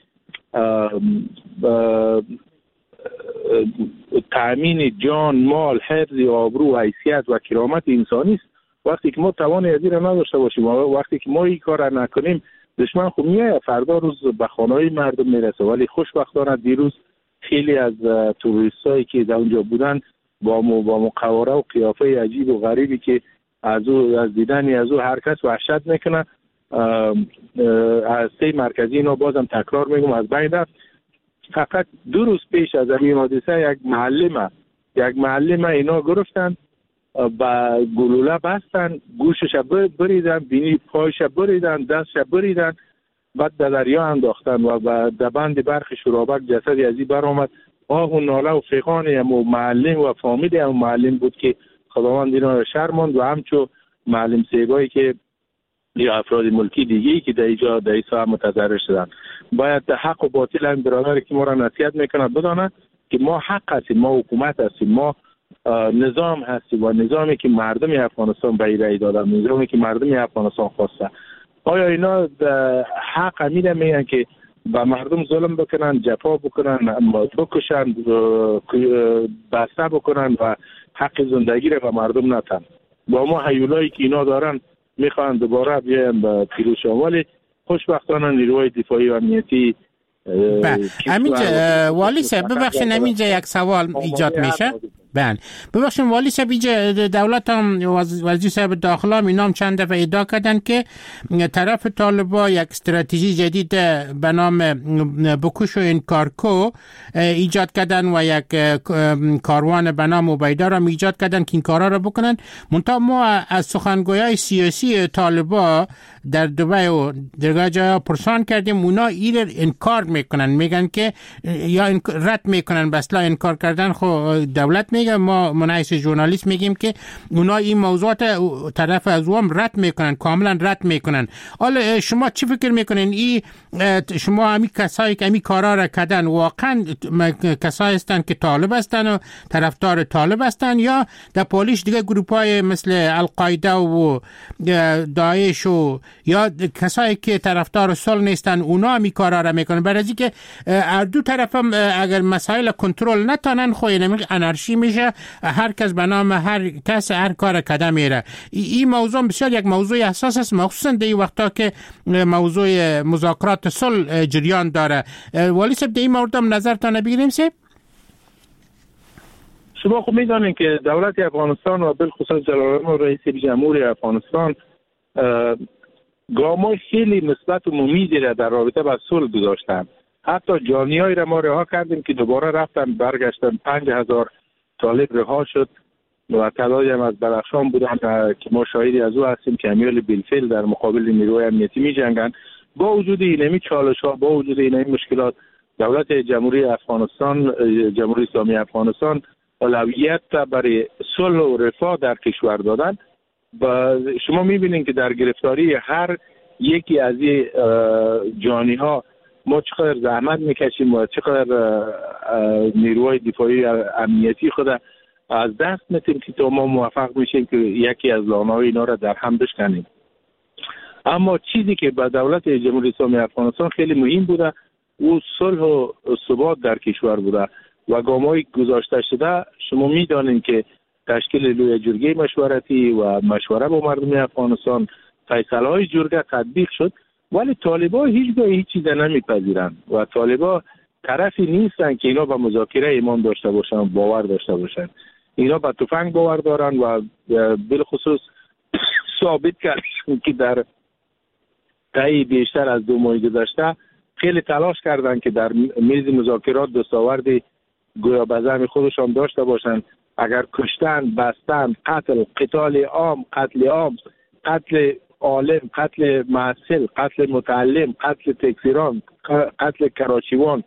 تأمین جان، مال، حفظ آبرو، حیثیت و کرامت انسانی است؟ وقتی که ما توان ازی را نداشته باشیم، وقتی که ما این کار را نکنیم، دشمن خب میاد فردا روز به خانه‌های مردم میرسه. ولی خوشبختانه دیروز خیلی از توریستایی که در اونجا بودن با مو با مقوره و قیافه عجیب و غریبی که از او از دیدن از او هر کس وحشت میکنه، از سه مرکزی اینا بازم تکرار میگم از بین رفت. فقط دو روز پیش از این حادثه یک معلم یک معلم اینا گرفتن، با گلوله بستن، گوشش بریدن، بینی پایش بریدن، دستش بریدن، بعد در دریا انداختن و با دبند برخی شرابک جسدی ازی برآمد. آه و ناله و فیقان هم معلم و فامیل هم معلم بود که خداوند اینا را شرماند و همچو معلم سیبایی که یا افراد ملکی دیگی که در اینجا در این ساعت متضرر شدن. باید حق و باطل هم برادر که ما را نصیحت میکنه بدانه که ما حق هستیم، ما حکومت هستیم، ما نظام هستیم و نظامی که مردم افغانستان به رای دادن، نظامی که مردم افغانستان خواسته. آیا اینا حق امیده میگن که با مردم ظلم بکنن، جفا بکنن، بکشن، بسته بکنن و حق زندگی را به مردم ندن؟ با ما هیولایی که اینا دارن میخوان دوباره بیایم به پیروزی. ولی خوشبختانه نیروهای دفاعی و امنیتی
همینجا والی صاحب ببخشید همینجا یک سوال ایجاد میشه. بله ببخشید والی صاحب، اینجا دولت هم وزیر صاحب داخله هم اینا هم چند دفعه ادعا کردن که طرف طالبا یک استراتژی جدید به نام بکش و انکارکو ایجاد کردن و یک کاروان به نام عبیده را ایجاد کردن که این کارا را بکنن. منتها ما از سخنگویای سیاسی طالبا در دبی و درگاه جاها پرسان کردیم، اونا این انکار میکنن، میگن که یا رد میکنن. بس لا انکار کردن خو دولت میگه، ما منعیس ژورنالیست میگیم که اونا این موضوعات طرف از اوام رد میکنن، کاملا رد میکنن. حالا شما چی فکر میکنین؟ این شما همی کسایی که همی کارا را کردن واقعا کسایی هستن که طالب هستن و طرفدار طالب هستن، یا در پولیش دیگه گروپای مثل القاعده و داعش و یا کسایی که طرفدار صلح نیستن اونا همی کارا را میکنن؟ برای اینکه دو طرف هم اگر مسائل کنترل نتونن خو انارشی میشه، هر کس به نام هر کس هر کار کده میره. این موضوع بسیار یک موضوع حساس است، مخصوصا در این وقتا که موضوع مذاکرات صلح جریان داره. والی صاحب در این مورد هم نظرتان بگیریم صاحب؟
شما خب میدانید که دولت افغانستان و بالخصوص جلالالمآ رئیس جمهوری افغانستان گامای خیلی مثبت و ممیزی را در رابطه با صلح گذاشتن. حتی جانیایی را ما رها کردیم که دوباره رفتن برگشتن، پنج هزار طالب رها شد و تعدادی هم از بدخشان بودن که ما شاهدی از او هستیم که امیال بالفعل در مقابل نیروهای امنیتی می جنگند. با وجود اینمی چالش ها، با وجود اینمی مشکلات، دولت جمهوری افغانستان، جمهوری اسلامی افغانستان اولویت برای صلح و رفاه در کشور دادن. و شما میبینید که در گرفتاری هر یکی از این جانی ها ما چقدر زحمت میکشیم و چقدر نیروهای دفاعی امنیتی خود از دست میتیم که تا ما موفق میشیم که یکی از لانه‌های اینا را در هم بشکنیم. اما چیزی که به دولت جمهوری اسلامی افغانستان خیلی مهم بوده او صلح و ثبات در کشور بوده و گام‌های گذاشته شده. شما میدانید که تشکیل لوی جرگه مشورتی و مشوره با مردم افغانستان، فیصله‌های جرگه تطبیق شد، ولی طالبان هیچگاه هیچ چیز نمیپذیرند و طالبان طرفی نیستن که اینا به مذاکره ایمان داشته باشن، باور داشته باشن. اینا به تفنگ باور دارن و بالخصوص ثابت کردن که در طی بیشتر از دو ماه گذشته خیلی تلاش کردن که در میز مذاکرات دستاورد گویا به زعم خودشان داشته باشن. اگر کشتن، بستن، قتل، قتال عام، قتل عام، قتل عالم، قتل محصل، قتل متعلم، قتل تکفیران، قتل کراچیوان،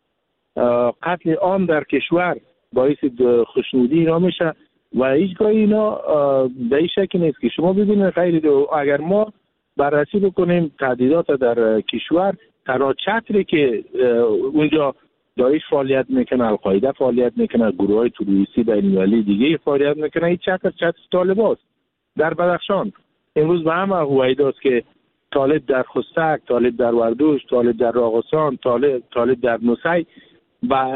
قتل عام در کشور باعث خوشنودی اینا میشه و هیچگاه اینا به این شکل نیست که شما ببینید خیلی اگر ما بررسی بکنیم تهدیدات در کشور، تنها چتری که اونجا داعش فعالیت میکنه، القاعده فعالیت میکنه، گروه های تروریستی بین‌المللی دیگه فعالیت میکنه، این چتر چتر طالبان است. در بدخشان امروز به همه هویداست که طالب در خستک، طالب در وردوش، طالب در راغستان، طالب طالب در نوسی و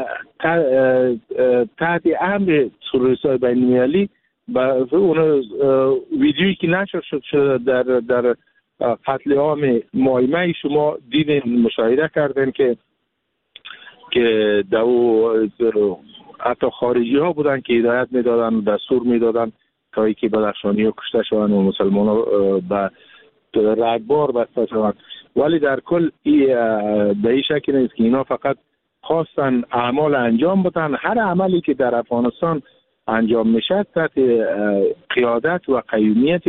تحت امر تروریست‌های بین‌المللی و اون ویدیویی که نشر شد در در قتل عام مایمه شما دیدین، مشاهده کردن که که دو حتی خارجی ها بودن که هدایت میدادن، دستور میدادن تا اینکه بدخشانی ها کشته شوند و مسلمان ها به رگبار بسته شوند. ولی در کل به این شکل نیست که اینا فقط خواستن اعمال انجام بدن. هر عملی که در افغانستان انجام میشه تحت قیادت و قیومیت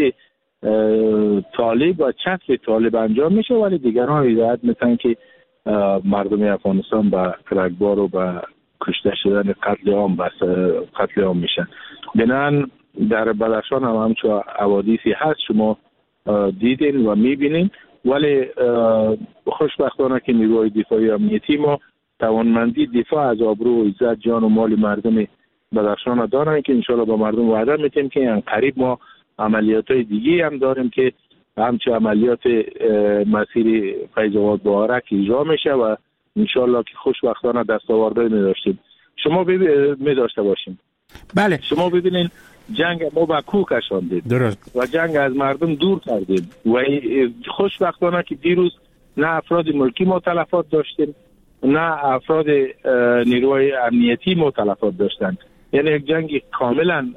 طالب و چتر طالب انجام میشه، ولی دیگران هدایت میتن که مردم افغانستان به رگبار و به کشته شدن قتل عام بس قتل عام میشن. بنان در بدخشان هم همچون حوادثی هست شما دیدین و میبینین، ولی خوشبختانه که نیروهای دفاعی امنیتی ما توانمندی دفاع از آبرو و عزت جان و مال مردم بدخشان دارن که انشالله با مردم وعده میتیم که ان قریب ما عملیات های دیگه هم داریم که همچه عملیات مسیر فیض آباد بهارک اجرا میشه و انشالله که خوشبختانه دستاوردهای می داشتیم شما می داشته باشیم.
بله
شما ببینید جنگ ما با کوه کشاندید
درست
و جنگ از مردم دور کردیم و خوشبختانه که دیروز نه افراد ملکی ما تلفات داشتیم نه افراد نیروهای امنیتی ما تلفات داشتند. یعنی یک جنگ کاملا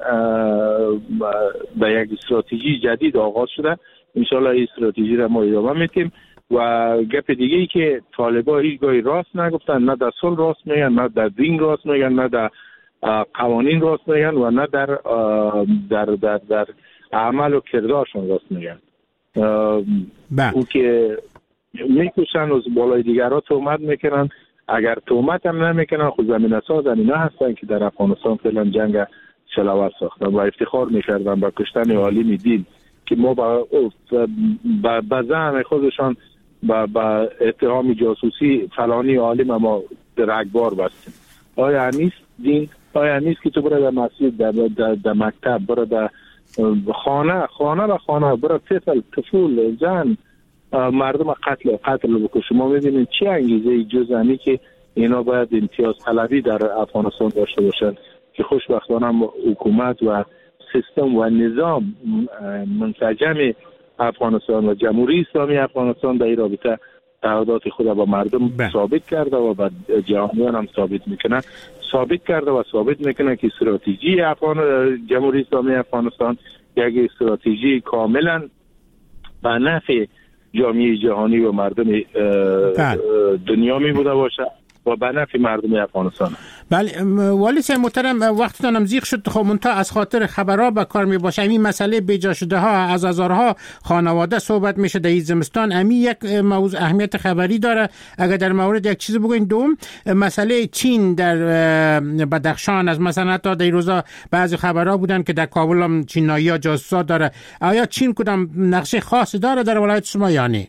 به یک استراتژی جدید آغاز شده. انشالله این استراتژی را ما ادامه میتیم و گپ دیگه ای که طالبان هیچگاهی راست نگفتن، نه در صلح راست میگن، نه در دین راست میگن، نه در قوانین راست میگن و نه در در در, در عمل و کردارشون راست میگن. او که میکشن و بالای دیگرها تهمت میکنن، اگر تهمت هم نمیکنن خود زمین سازن اینا هستن که در افغانستان فعلا جنگ شلوار ساختن و افتخار میکردن با کشتن عالم دین که ما با با زعم خودشان با با اتهام جاسوسی فلانی عالم ما رگبار بستیم. آیا نیست دین؟ آیا نیست که تو برای در مسجد در, در, در مکتب برای در خانه خانه و خانه برای طفل طفول زن مردم قتل قتل بکنه؟ شما میبینید چه انگیزه جزئی که اینا باید امتیاز طلبی در افغانستان داشته باشند که خوشبختانه حکومت و سیستم و نظام منسجم افغانستان و جمهوری اسلامی افغانستان در این رابطه تعهدات خود با مردم
بله.
ثابت کرده و با جهانیان هم ثابت میکنه ثابت کرده و ثابت میکنه که استراتژی افغان جمهوری اسلامی افغانستان یک استراتژی کاملا به نفع جامعه جهانی و مردم بله. دنیا می بوده باشه و به نفع مردم افغانستان.
بله والی صاحب محترم، وقتتان هم زیغ شد. خب منتها از خاطر خبرها به کار می باشه. این مسئله بیجا شده ها از هزارها خانواده صحبت میشه در این زمستان. امی یک موضوع اهمیت خبری داره. اگر در مورد یک چیز بگوین. دوم مسئله چین در بدخشان، از مثلا تا در روزا بعضی خبرها بودن که در کابل هم چینایی‌ها جاسوسا داره. آیا چین کدام نقشه خاصی داره در ولایت شما یا نه؟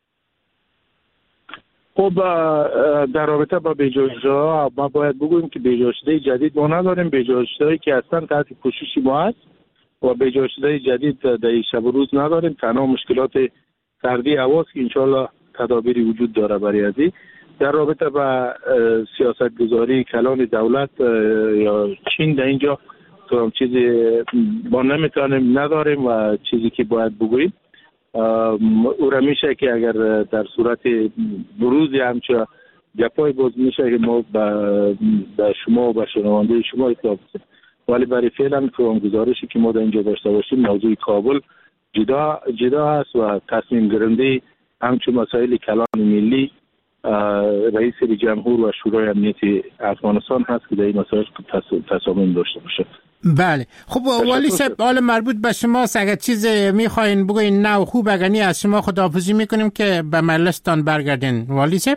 خب در رابطه با بیجاشده ما باید بگوییم که بیجاشده جدید ما نداریم. بیجاشده که اصلا تحت پوشش ما هست و بیجاشده جدید در شب و روز نداریم. تنها مشکلات سردی هواست که انشالله تدابیری وجود داره برای ازی. در رابطه با سیاست گذاری کلان دولت یا چین در اینجا تو هم چیزی ما نمیتونیم نداریم و چیزی که باید بگوییم او را میشه که اگر در صورت بروزی همچه گپای باز میشه که ما به شما و به شنونده شما اطلاع بسیم. ولی برای فعلا فرام گزارشی که ما در اینجا داشته باشیم موضوع کابل جدا جدا است و تصمیم گیرنده همچون مسائل کلان ملی رئیس جمهور و شورای امنیت افغانستان هست که در این مسائل تصامیم داشته باشه.
بله خب والی صاحب، حال مربوط به شما اگر چیز میخواین بگوین نه و خوب اگرنی از شما خداحافظی میکنیم که به مجلستان برگردین. والی صاحب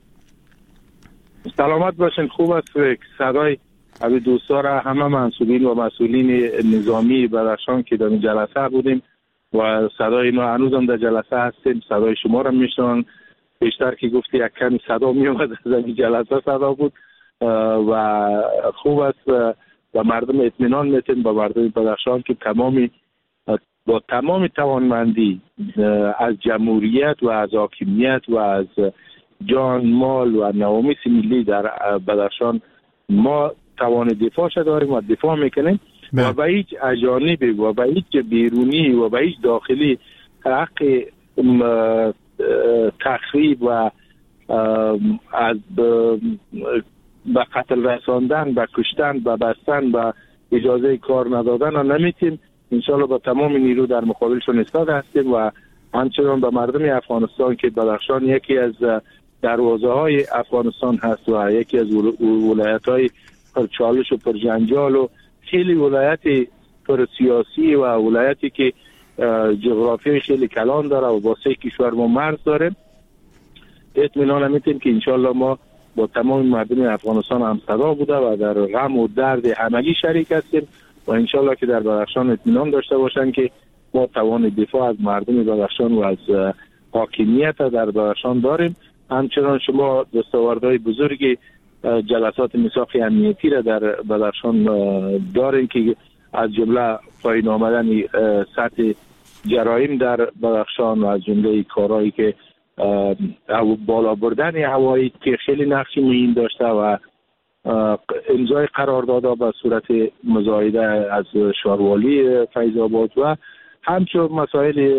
سلامت باشین. خوب است صدای ابی دوستا را همه منصوبین و مسئولین نظامی بدخشان که در جلسه بودیم و صدای اینا هنوزم در جلسه هستیم، صدای شما را میشنون. بیشتر که گفتی یک کمی صدا میومد از این جلسه صدا بود و خوب است و مردم اطمینان میتیم با مردم بدخشان که تمامی با تمام توانمندی از جمهوریت و از حاکمیت و از جان مال و نوامید ملی در بدخشان ما توان دفاعش داریم و دفاع میکنیم و به هیچ اجانبی و به هیچ بیرونی و به هیچ داخلی حق تخریب و از به قتل رساندن، به کشتن، به بستن، به اجازه کار ندادن ها نمیتیم. انشالله با تمام نیرو در مقابلشون ایستاده هستیم و همچنان به مردم افغانستان که بدخشان یکی از دروازه های افغانستان هست و یکی از ولایت های پر چالش و پر جنجال و خیلی ولایت پر سیاسی و ولایتی که جغرافیای خیلی کلان داره و با سه کشور ما مرز داره، اطمینان میتیم که انشالله ما با تمام مردم افغانستان همصدا بوده و در غم و درد همگی شریک هستیم و انشالله که در بدخشان اطمینان داشته باشن که ما توان دفاع از مردم بدخشان و از حاکمیت در بدخشان داریم. همچنان شما دستاوردهای بزرگی جلسات میثاق امنیتی را در بدخشان داریم که از جمله پایین آمدن سطح جرایم در بدخشان و از جمله کارهایی که بالا بردن هوایی که خیلی نقش مهم داشته و امضای قراردادها به صورت مزایده از شاروالی فیض آباد و همچنین مسائل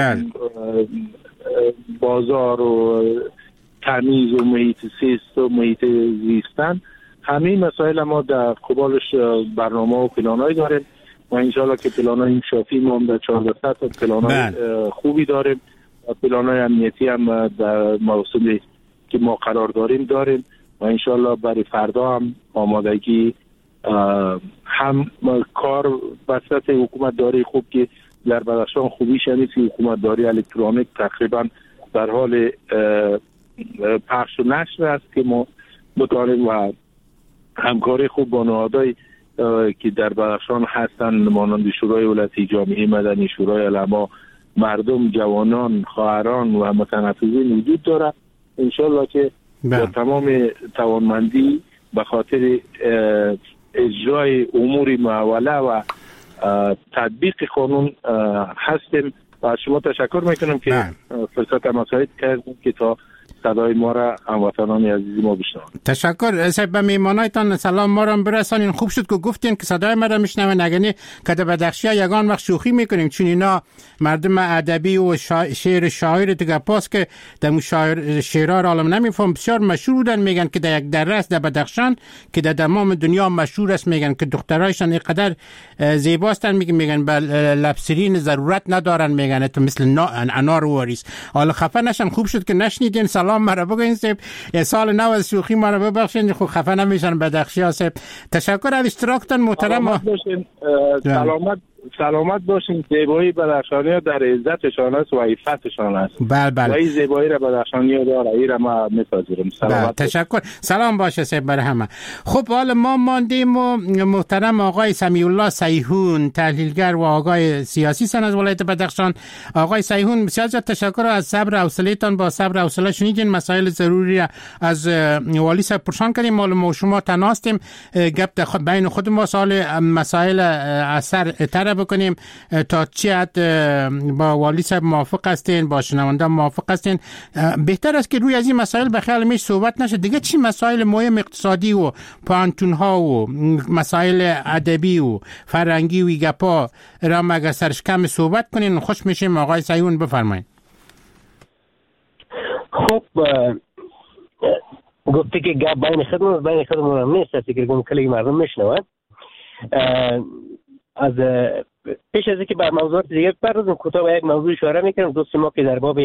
بازار و تمیز و محیط زیست و محیط زیستن، همین مسائل ما در قبالش برنامه و پلان‌هایی داریم و انشالله که پلان‌های شافی ما هم در چهارده تا پلان‌های خوبی داریم و پلان‌های امنیتی هم در موضوعی که ما قرار داریم داریم و انشالله برای فردا هم آمادگی هم کار بسط حکومت داری خوب که در بدخشان خوبی شنید که حکومت داری الکترونیک تقریبا در حال پخش و نشر است که ما بکنیم و همکاری خوب با نهادهای که در بدخشان هستن مانند شورای ولایتی، جامعه مدنی، شورای علما، مردم، جوانان، خواهران و متنفذین وجود داره. انشالله که با تمام توانمندی به خاطر اجرای امور معوله و تطبیق قانون هستیم و از شما تشکر میکنم که فرصت مساعد کردیم که تا صدای ما را هموطنان عزیز ما بشنوند.
تشکر. صاحب به میمانایتان سلام ما را برسانین. خوب شد که گفتین که صدای ما را میشنون، اگه که در بدخشی یگان وقت شوخی میکنیم چون اینا مردم ادبی و شا... شعر شاعر دیگه پاس که در شاعر شعرها را عالم نمیفهم بسیار مشهور بودن، میگن که در یک دره است در بدخشان که در تمام دنیا مشهور است، میگن که دخترایشان اینقدر زیباستن، میگن میگن بل لبسرین ضرورت ندارن، میگن تو مثل انار و واریس. حالا خفه نشن. خوب شد که نشنیدین. سلام سلام مرا بگوین سیب. سال نو از شوخی مرا ببخشین، خب خفه نمیشن بدخشی ها سیب. تشکر از اشتراکتان محترم.
سلامت باشین. سلامت سلامت باشین. زیبایی بدخشانی در عزتشان است و عفتشان است.
بله بله.
و این زیبایی را بدخشانی داره، این را ما میپذیرم. سلامت.
تشکر. سلام باشه سیب بر همه. خب حالا ما ماندیم و محترم آقای سمیع الله سیحون، تحلیلگر و آقای سیاسی سن از ولایت بدخشان. آقای سیحون بسیار زیاد تشکر از صبر و حوصله‌تان. با صبر و حوصله شنیدین مسائل ضروری از والی صاحب پرسان کردیم. مال ما شما تناستیم گپ بین خود ما سال مسائل اثر تر بکنیم تا چی حد با والی صاحب موافق هستین، با شنونده موافق هستین. بهتر است که روی از این مسائل به خیال میش صحبت نشه دیگه. چی مسائل مهم اقتصادی و پانتون ها و مسائل ادبی و فرنگی و گپا را مگه سرش کم صحبت کنین خوش میشیم. آقای سیحون بفرمایید.
خب گفتی که گپ بین خودمون بین خودمون هم نیست، است که کلی مردم میشنون. از پیش از اینکه بر موضوعات دیگه بپردازم کوتاه به یک موضوع اشاره میکنم. دوست ما که در باب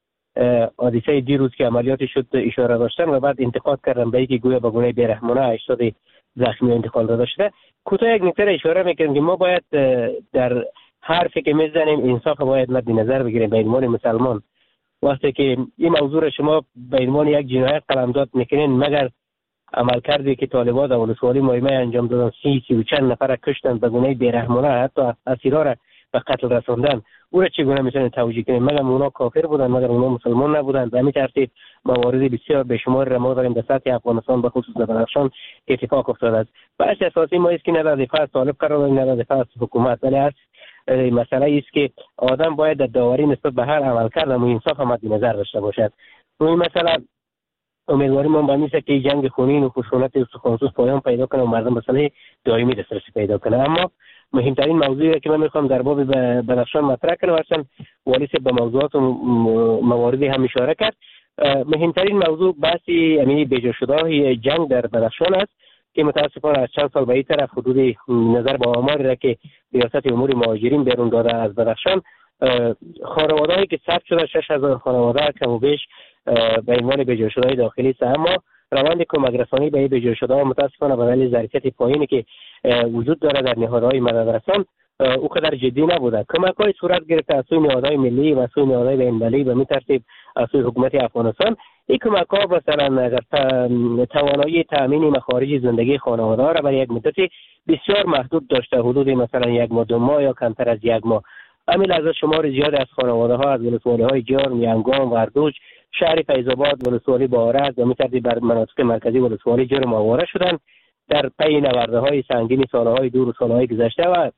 حادثه دیروز که عملیاتی شد اشاره داشتن و بعد انتقاد کردن به اینکه گویا به گونه بیرحمانه هشتاد زخمی انتقال داده شده، کوتاه یک نکته اشاره میکنم که ما باید در حرفی که میزنیم انصاف باید مد نظر بگیریم به عنوان مسلمان. وقتی که این موضوع را شما به عنوان یک جنایت قلمداد میکنین، مگر عمل کردی که طالبان در ولسوالی مایمه انجام دادن، سی سی و چند نفر را کشتن به گونه بیرحمانه، حتی اسیرا را به قتل رساندن، او را چگونه میتونید توجیه کنید؟ مگر اونا کافر بودن؟ مگر اونا مسلمان نبودن؟ به همین ترتیب موارد بسیار بیشمار را ما داریم در سطح افغانستان به خصوص در بدخشان اتفاق افتاده است. بحث اساسی ما است که نه در دفاع از طالب قرار داریم نه در دفاع از حکومت، ولی از مسئله است که آدم باید در داوری نسبت به هر عمل کرد و انصاف هم مد نظر داشته باشد. این مثلا امیدواریم ما به میشه که جنگ خونین و خشونت استخوانسوز پایان پیدا کنه و مردم به صلح دائمی دسترسی پیدا کنه. اما مهمترین موضوعی که من میخوام در باب بدخشان مطرح کنم، اصلا والی صاحب به موضوعات و مواردی هم اشاره کرد. مهمترین موضوع بحثی امنی بیجا شده جنگ در بدخشان است که متاسفانه از چند سال به این طرف حدود نظر به آماری را که ریاست امور مهاجرین بیرون داده از بدخشان، خانواده‌ای که ثبت شده شش هزار خانواده کم و بیش به عنوان بیجا شده داخلی است. اما روند کمک رسانی به بیجا شده متاسفانه به دلیل ظرفیت پایینی که وجود داره در نهادهای مددرسان او قدر جدی نبوده. کمک‌های صورت گرفته از سوی نهادهای ملی و از سوی نهادهای بین‌المللی به این ترتیب از سوی حکومت افغانستان. این کمک‌ها مثلا اگر توانایی تامین مخارج زندگی خانواده‌ها را برای یک مدت بسیار محدود داشته، حدود مثلا یک ماه دو ماه یا کمتر از یک ماه. همین لحظه شمار زیادی از خانواده‌ها از ولسوالی‌های جرم، ینگام، وردوج، شهر فیض‌آباد، ولسوالی بهارست و می ترتیب بر مناطق مرکزی ولسوالی جرم آواره شدند در پی نورده‌های سنگین سال‌های دور و سال‌های گذشته و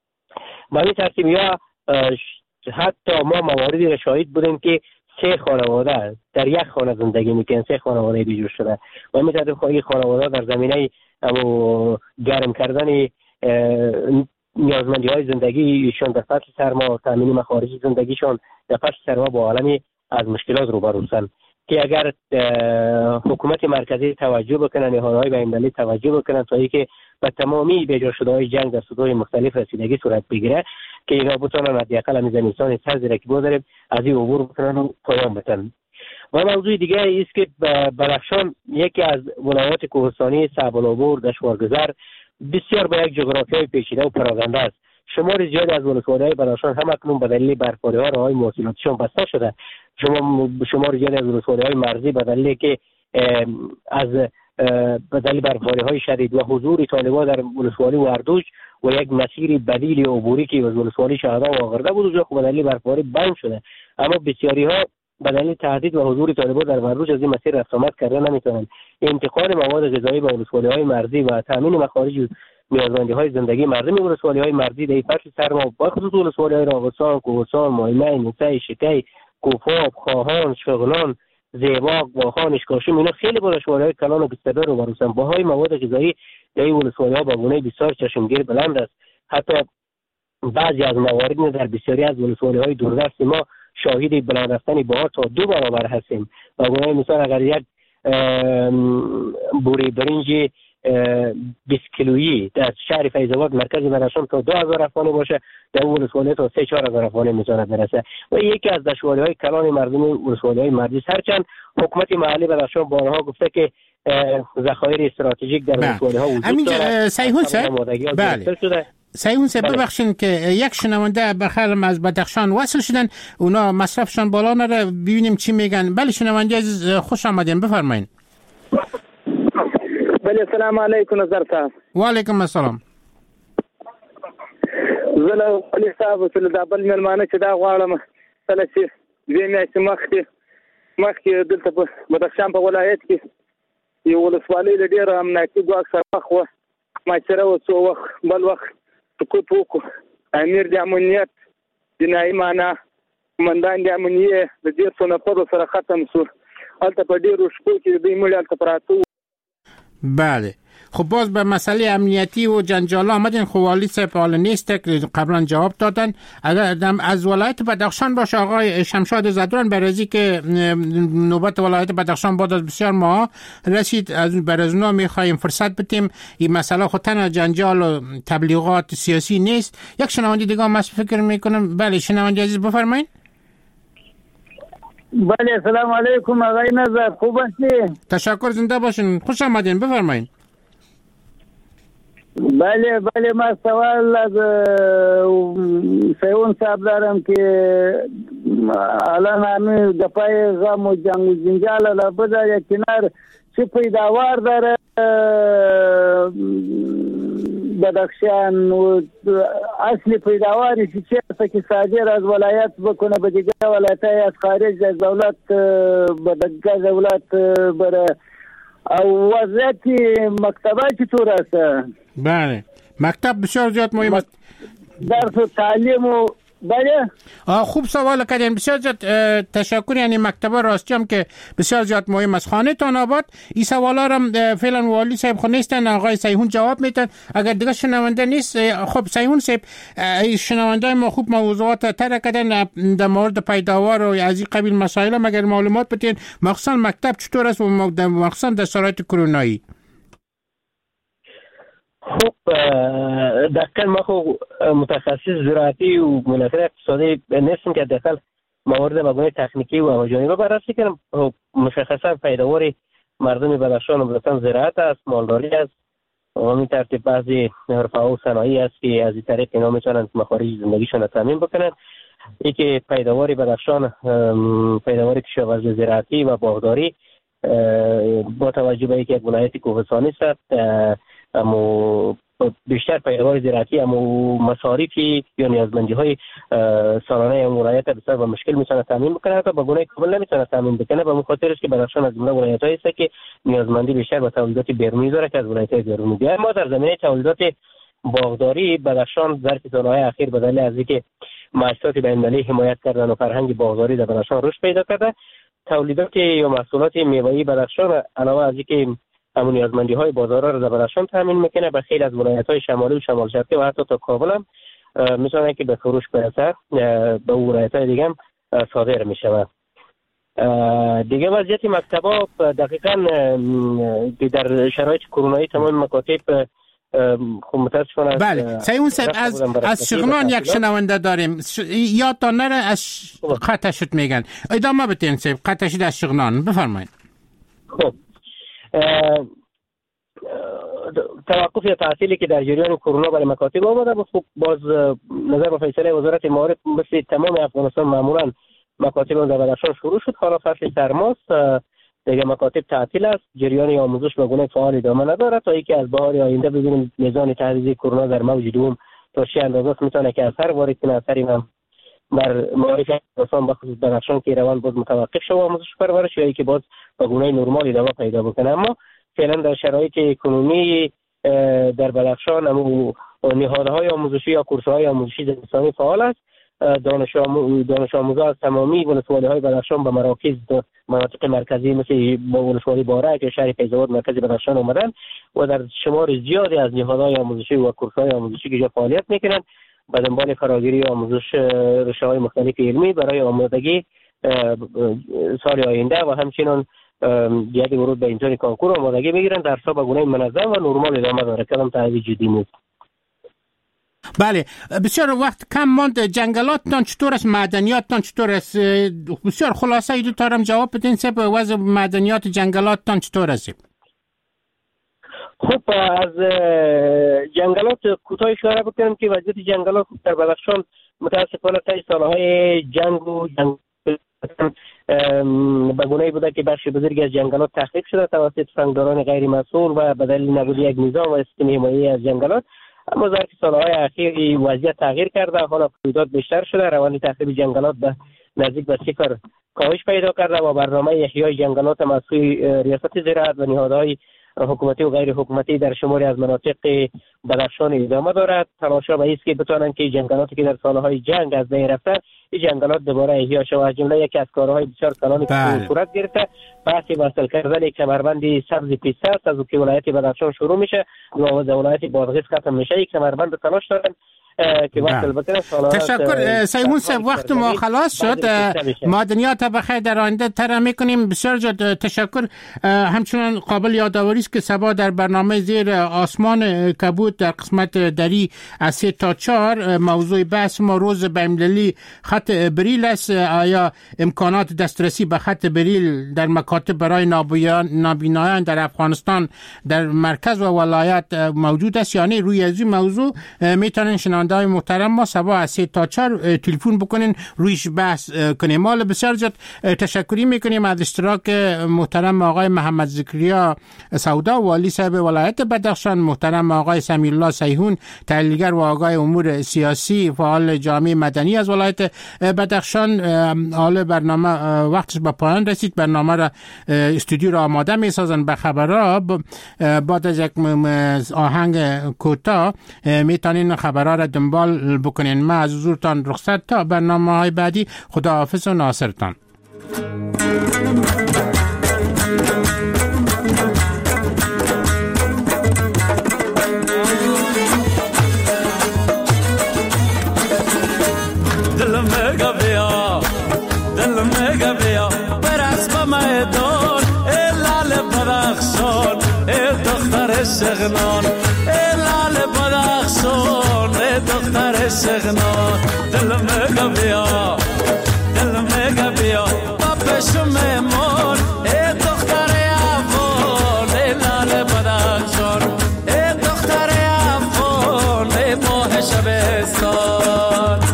به این ترتیب یا حتی ما مواردی را شاهد بودیم که سه خانواده در یک خانه زندگی میکنن، سه خانواده بیجور شده و این ترتیب این خانواده در زمینه گرم کردن نیازمندی های زندگی ایشان در فصل سرما، تامین مخارج زندگیشان در فصل سرما با عالمی از مشکلات روبرو هستند که اگر حکومت مرکزی توجه بکنن، نهادهای بین‌المللی توجه بکنن تا اینکه به تمامی بیجا شده های جنگ در سودهای مختلف رسیدگی صورت بگیره که اینا بتونن حداقل از زمستان سرد را که گذاریم از این عبور بکنن و پایان بدن. و موضوع دیگه است که بدخشان یکی از ولایات کوهستانی صعب العبور دشوارگذر بسیار به یک جغرافیای پیچیده و پراکنده است. شمار زیادی از ولسوالی‌های بدخشان هم اکنون به دلیل برفاری‌ها راههای مواصلاتیشان بسته شده. شما شمار زیادی از ولسوالی‌های مرزی به دلیل که از به دلیل برفاری‌های شدید و حضور طالبان در ولسوالی وردوج و یک مسیر بدیل عبوری که از ولسوالی شهدا آورده بود و به دلیل برفاری بند شده. اما بسیاری‌ها به دلیل تهدید و حضور طالبان در وردوج از این مسیر رفت آمد کردن نمی‌توانند. انتقال مواد غذایی به ولسوالی‌های مرزی و تامین مخارج نیازمندی‌های زندگی مردم ولسوالی‌های مرزی در فصل سرما با خصوص ولسوالی‌های راغستان، کوهستان، مایمه، نوسه، شکی، کوفاب، خواهان، شغلان، زیباق، واخان، اشکاشم اینا خیلی ولسوالی‌های کلان و گسترده رو بروسن. باهای مواد غذایی در این ولسوالی‌ها با گونه بسیار چشمگیر بلند است. حتی بعضی از موارد در بسیاری از ولسوالی‌های دوردست ما شاهد بلند رفتن بها تا دو برابر هستیم. با گونه مثال اگر یک بوری برنج بیست کیلویی در شهر فیض آباد مرکز بدخشان تا دو هزار افغانی باشه، در اون ولسوالی تا سه چهار هزار افغانی میتونه برسه و یکی از دشواری‌های کلان مردم ولسوالی‌های مردیس. هرچند حکومت محلی بدخشان بارها گفته که ذخایر استراتژیک در ولسوالی‌ها وجود داره.
سیهون صاحب، بله سیهون صاحب ببخشید که یک شنونده بخیر از بدخشان وصل شدن، اونا مصرفشان بالا نره، ببینیم چی میگن. بله شنونده عزیز خوش آمدین، بفرمایید.
بله السلام علیکم نظر صاحب.
و علیکم السلام.
زله علي صاحب چې د بل ملمانه چې دا غواړم کله چې دوی میاشتې مخکې مخکې دلته په بدخشان په ولایت کې یو ولسوالۍ د ډېر امنیتي ګواښ سره مخ وه. محاصره وه څو وخت، بل وخت سقوط وکړو. امیر د امنیت جنایي معنا قمندان د امنیې د دېرشو نفرو سره ختم شو. هلته په ډېرو شپو کې د دوی مړي هلته پراته وو.
بله خب باز به مسئله امنیتی و جنجال آمدین. خب والی صاحب حال نیست که قبلا جواب دادن. اگر از ولایت بدخشان باشه آقای شمشاد زدران برازی که نوبت ولایت بدخشان بعد از بسیار ماه رسید، از برازنا میخوایم فرصت بتیم. این مسئله خود تنها جنجال و تبلیغات سیاسی نیست. یک شنونده دیگه هم فکر میکنم. بله شنونده عزیز بفرمایید.
بله السلام علیکم آقای نظر، خوب هستی؟
تشکر، زنده باشین، خوش آمدین، بفرمایید.
بله بله ما سوال از سیون صاحب دارم که الان همین دفعه غم و جنگ و جنجال لابد یک کنار چه پیداوار داره بدخشان و اصلی پیداواری چه است که صادر از ولایت بکنه به دیگه ولایت‌های از خارج از دولت به دیگه دولت بره. او وضعیت مکتبه چطور است؟
بله مکتب بسیار زیاد مهم است.
درس و تعلیم و بله
خوب سوال کردین، بسیار زیاد تشکر. یعنی مکتبه راستی هم که بسیار زیاد مهم است. خانه تان آباد این سوالا هم فعلا والی صاحب خود نیستن، آقای سیهون جواب میدن. اگر دیگه شنونده نیست خب سیهون صاحب شنونده ما خوب موضوعات تر کردن در مورد پیداوار و از این قبیل مسائل، مگر معلومات بدین مخصوصا مکتب چطور است و مخصوصا در شرایط کرونایی.
خب دقیقا ما خو متخصص زراعتی و مناظر اقتصادی نیستم که داخل موارد مگونه تکنیکی و جانبه بررسی کنم. مشخصا پیداوار مردم بدخشان عمدتاً زراعت است، مالداری است و همین ترتیب بعضی حرفه‌ها و صنایعی است که از این طریق اینا میتونن مخارج زندگیشون را تامین بکنن. یکی پیداوار بدخشان پیداوار کشاورزی زراعتی و باغداری با توجه به اینکه یک ولایت کوهستانی است، اما بیشتر پیداوار زراعتی اما مصارفی یا نیازمندی های سالانه این ولایت بسیار با مشکل میتونه تامین بکنه، حتی با گونه کامل نمیتونه تامین بکنه. به خاطر است که بدخشان از جمله ولایت‌هایی است که نیازمندی بیشتر با تولیدات بیرونی داره که از ولایت‌های بیرونی بیاد. ما در زمینه تولیدات باغداری بدخشان ظرف سالهای اخیر به دلیل از اینکه مؤسسات بین‌المللی حمایت کردن و فرهنگ باغداری در بدخشان رشد پیدا کرده، تولیدات یا محصولات میوه‌ای بدخشان علاوه از اینکه همون نیازمندی های بازار را در بدخشان تامین میکنه، به خیلی از ولایت های شمالی و شمال شرقی و حتی تا کابل هم میتونه که به فروش برسه، به ولایت های دیگه هم صادر میشه. دیگه وضعیت مکتبا دقیقاً در شرایط کرونایی تمام مکاتب خب متاسفانه.
بله سیون صاحب از از شغنان یک شنونده داریم، یادتان نره از قطعشت میگن. ادامه بدین صاحب، قطعشت از شغنان بفرمایید.
خب توقف یا تعطیلی که در جریان کرونا برای مکاتب آمده، خب باز نظر به فیصله وزارت معارف مثل تمام افغانستان معمولا مکاتب در بدخشان شروع شد. حالا فصل سرماست، دیگه مکاتب تعطیل است، جریان آموزش به گونه فعال ادامه نداره تا اینکه از بهار آینده ببینیم میزان تحریزی کرونا در موج دوم تا چه اندازه میتونه که اثر وارد کنه. اثری هم بر معارف افغانستان بخصوص بدخشان که روان باز متوقف شد آموزش پرورش یا اینکه باز به گونه نرمال ادامه پیدا بکنه. اما فعلا در شرایط اکنومی در بدخشان هم نهادهای آموزشی یا کورس‌های آموزشی زمستانی فعال است. دانش آموز دانش آموزان از تمامی ولسوالی‌های بدخشان به مراکز مناطق مرکزی مثل ولسوالی بارک یا شهر فیض آباد مرکز بدخشان اومدن و در شمار زیادی از نهادهای آموزشی و کورس‌های آموزشی که جا فعالیت میکنند به دنبال فراگیری آموزش رشته‌های مختلف علمی برای آمادگی سال آینده و همچنین یاد ورود به امتحان کنکور آمادگی میگیرن. درس‌ها به گونه منظم و نرمال ادامه داره. کدام تعهد جدی نیست.
بله، بسیار وقت کم ماند. جنگلاتتان چطور است؟ معدنیاتتان چطور است؟ بسیار خلاصه ای دو تارم جواب بدین. سه به وضع معدنیات جنگلاتتان چطور است؟
خب از جنگلات کوتاه اشاره بکنم که وضعیت جنگلات در بدخشان متاسفانه طی سالهای جنگ و جنگ به گونه‌ای بوده که بخش بزرگی از جنگلات تخریب شده توسط سنگداران غیر مسئول و به دلیل نبود یک نظام و سیستم حمایتی از جنگلات. اما ظرف سالهای اخیر وضعیت تغییر کرده، حالا تعداد بیشتر شده، روند تخریب جنگلات به نزدیک به صفر کاهش پیدا کرده و برنامه احیای جنگلات مسئول ریاست زراعت و نهادهای حکومتی و غیر حکومتی در شماری از مناطق بدخشان ادامه دارد. تلاش‌ها به است که بتوانند که جنگلاتی که در سالهای جنگ از بین رفتن این جنگلات دوباره احیا شود. از جمله یکی از کارهای بسیار کلانی که صورت گرفته بحث وصل کردن کمربند سبز پیسته است از که ولایت بدخشان شروع میشه و از ولایت بادغیس ختم میشه. یک کمربند تلاش دارن که وصل بکنه.
تشکر سیمون صاحب، وقت ما خلاص شد. معدنیات بخیر در آینده طرح میکنیم. بسیار جد تشکر. همچنان قابل یادآوری است که صبا در برنامه زیر آسمان کبود در قسمت دری از سه تا چهار موضوع بحث ما روز بین‌المللی خط بریل است. آیا امکانات دسترسی به خط بریل در مکاتب برای نابینایان در افغانستان در مرکز و ولایت موجود است یا نه؟ روی از این موضوع میتونن شنونده های محترم ما صبح از سه تا چهار تلفن بکنین رویش بحث کنیم. مال بسیار جد تشکری میکنیم از اشتراک محترم آقای محمد زکریا سودا والی صاحب ولایت بدخشان، محترم آقای سمیر الله سیهون تحلیلگر و آقای امور سیاسی فعال جامعه مدنی از ولایت بدخشان. حال برنامه وقتش به پایان رسید. برنامه را استودیو را آماده میسازن به خبرها. بعد از یک آهنگ کوتاه میتونین خبرها را دنبال بکنین. ما از حضورتان رخصت تا برنامه های بعدی. خداحافظ و ناصرتان.
دل مگا بیا دل مگا بیا برس با میدان ای لال بدخشان ای دختر شغنان ای لال بدخشان ای دختر شغنان. دل مگا بیا دل مگا بیا با پشم میمون ای دختر افغان ای لال بدخشان ای دختر افغان ای ماه شبستان.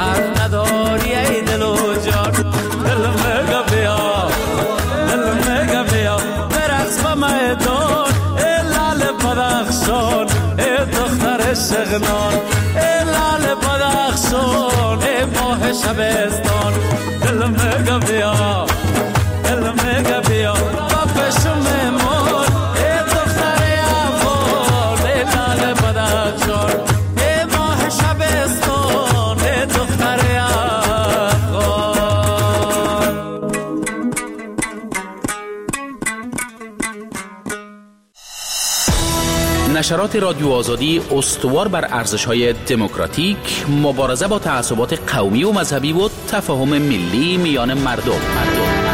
Dil mega سغنان ای لال بدخشان ای ماه شبستان دل میگه بیا دل میگه بیا با پشممون ای دختر افغان ای لال بدخشان ای ماه شبستان ای دختر افغان.
نشرات رادیو آزادی استوار بر ارزش‌های دموکراتیک، مبارزه با تعصبات قومی و مذهبی و تفاهم ملی میان مردم. مردم.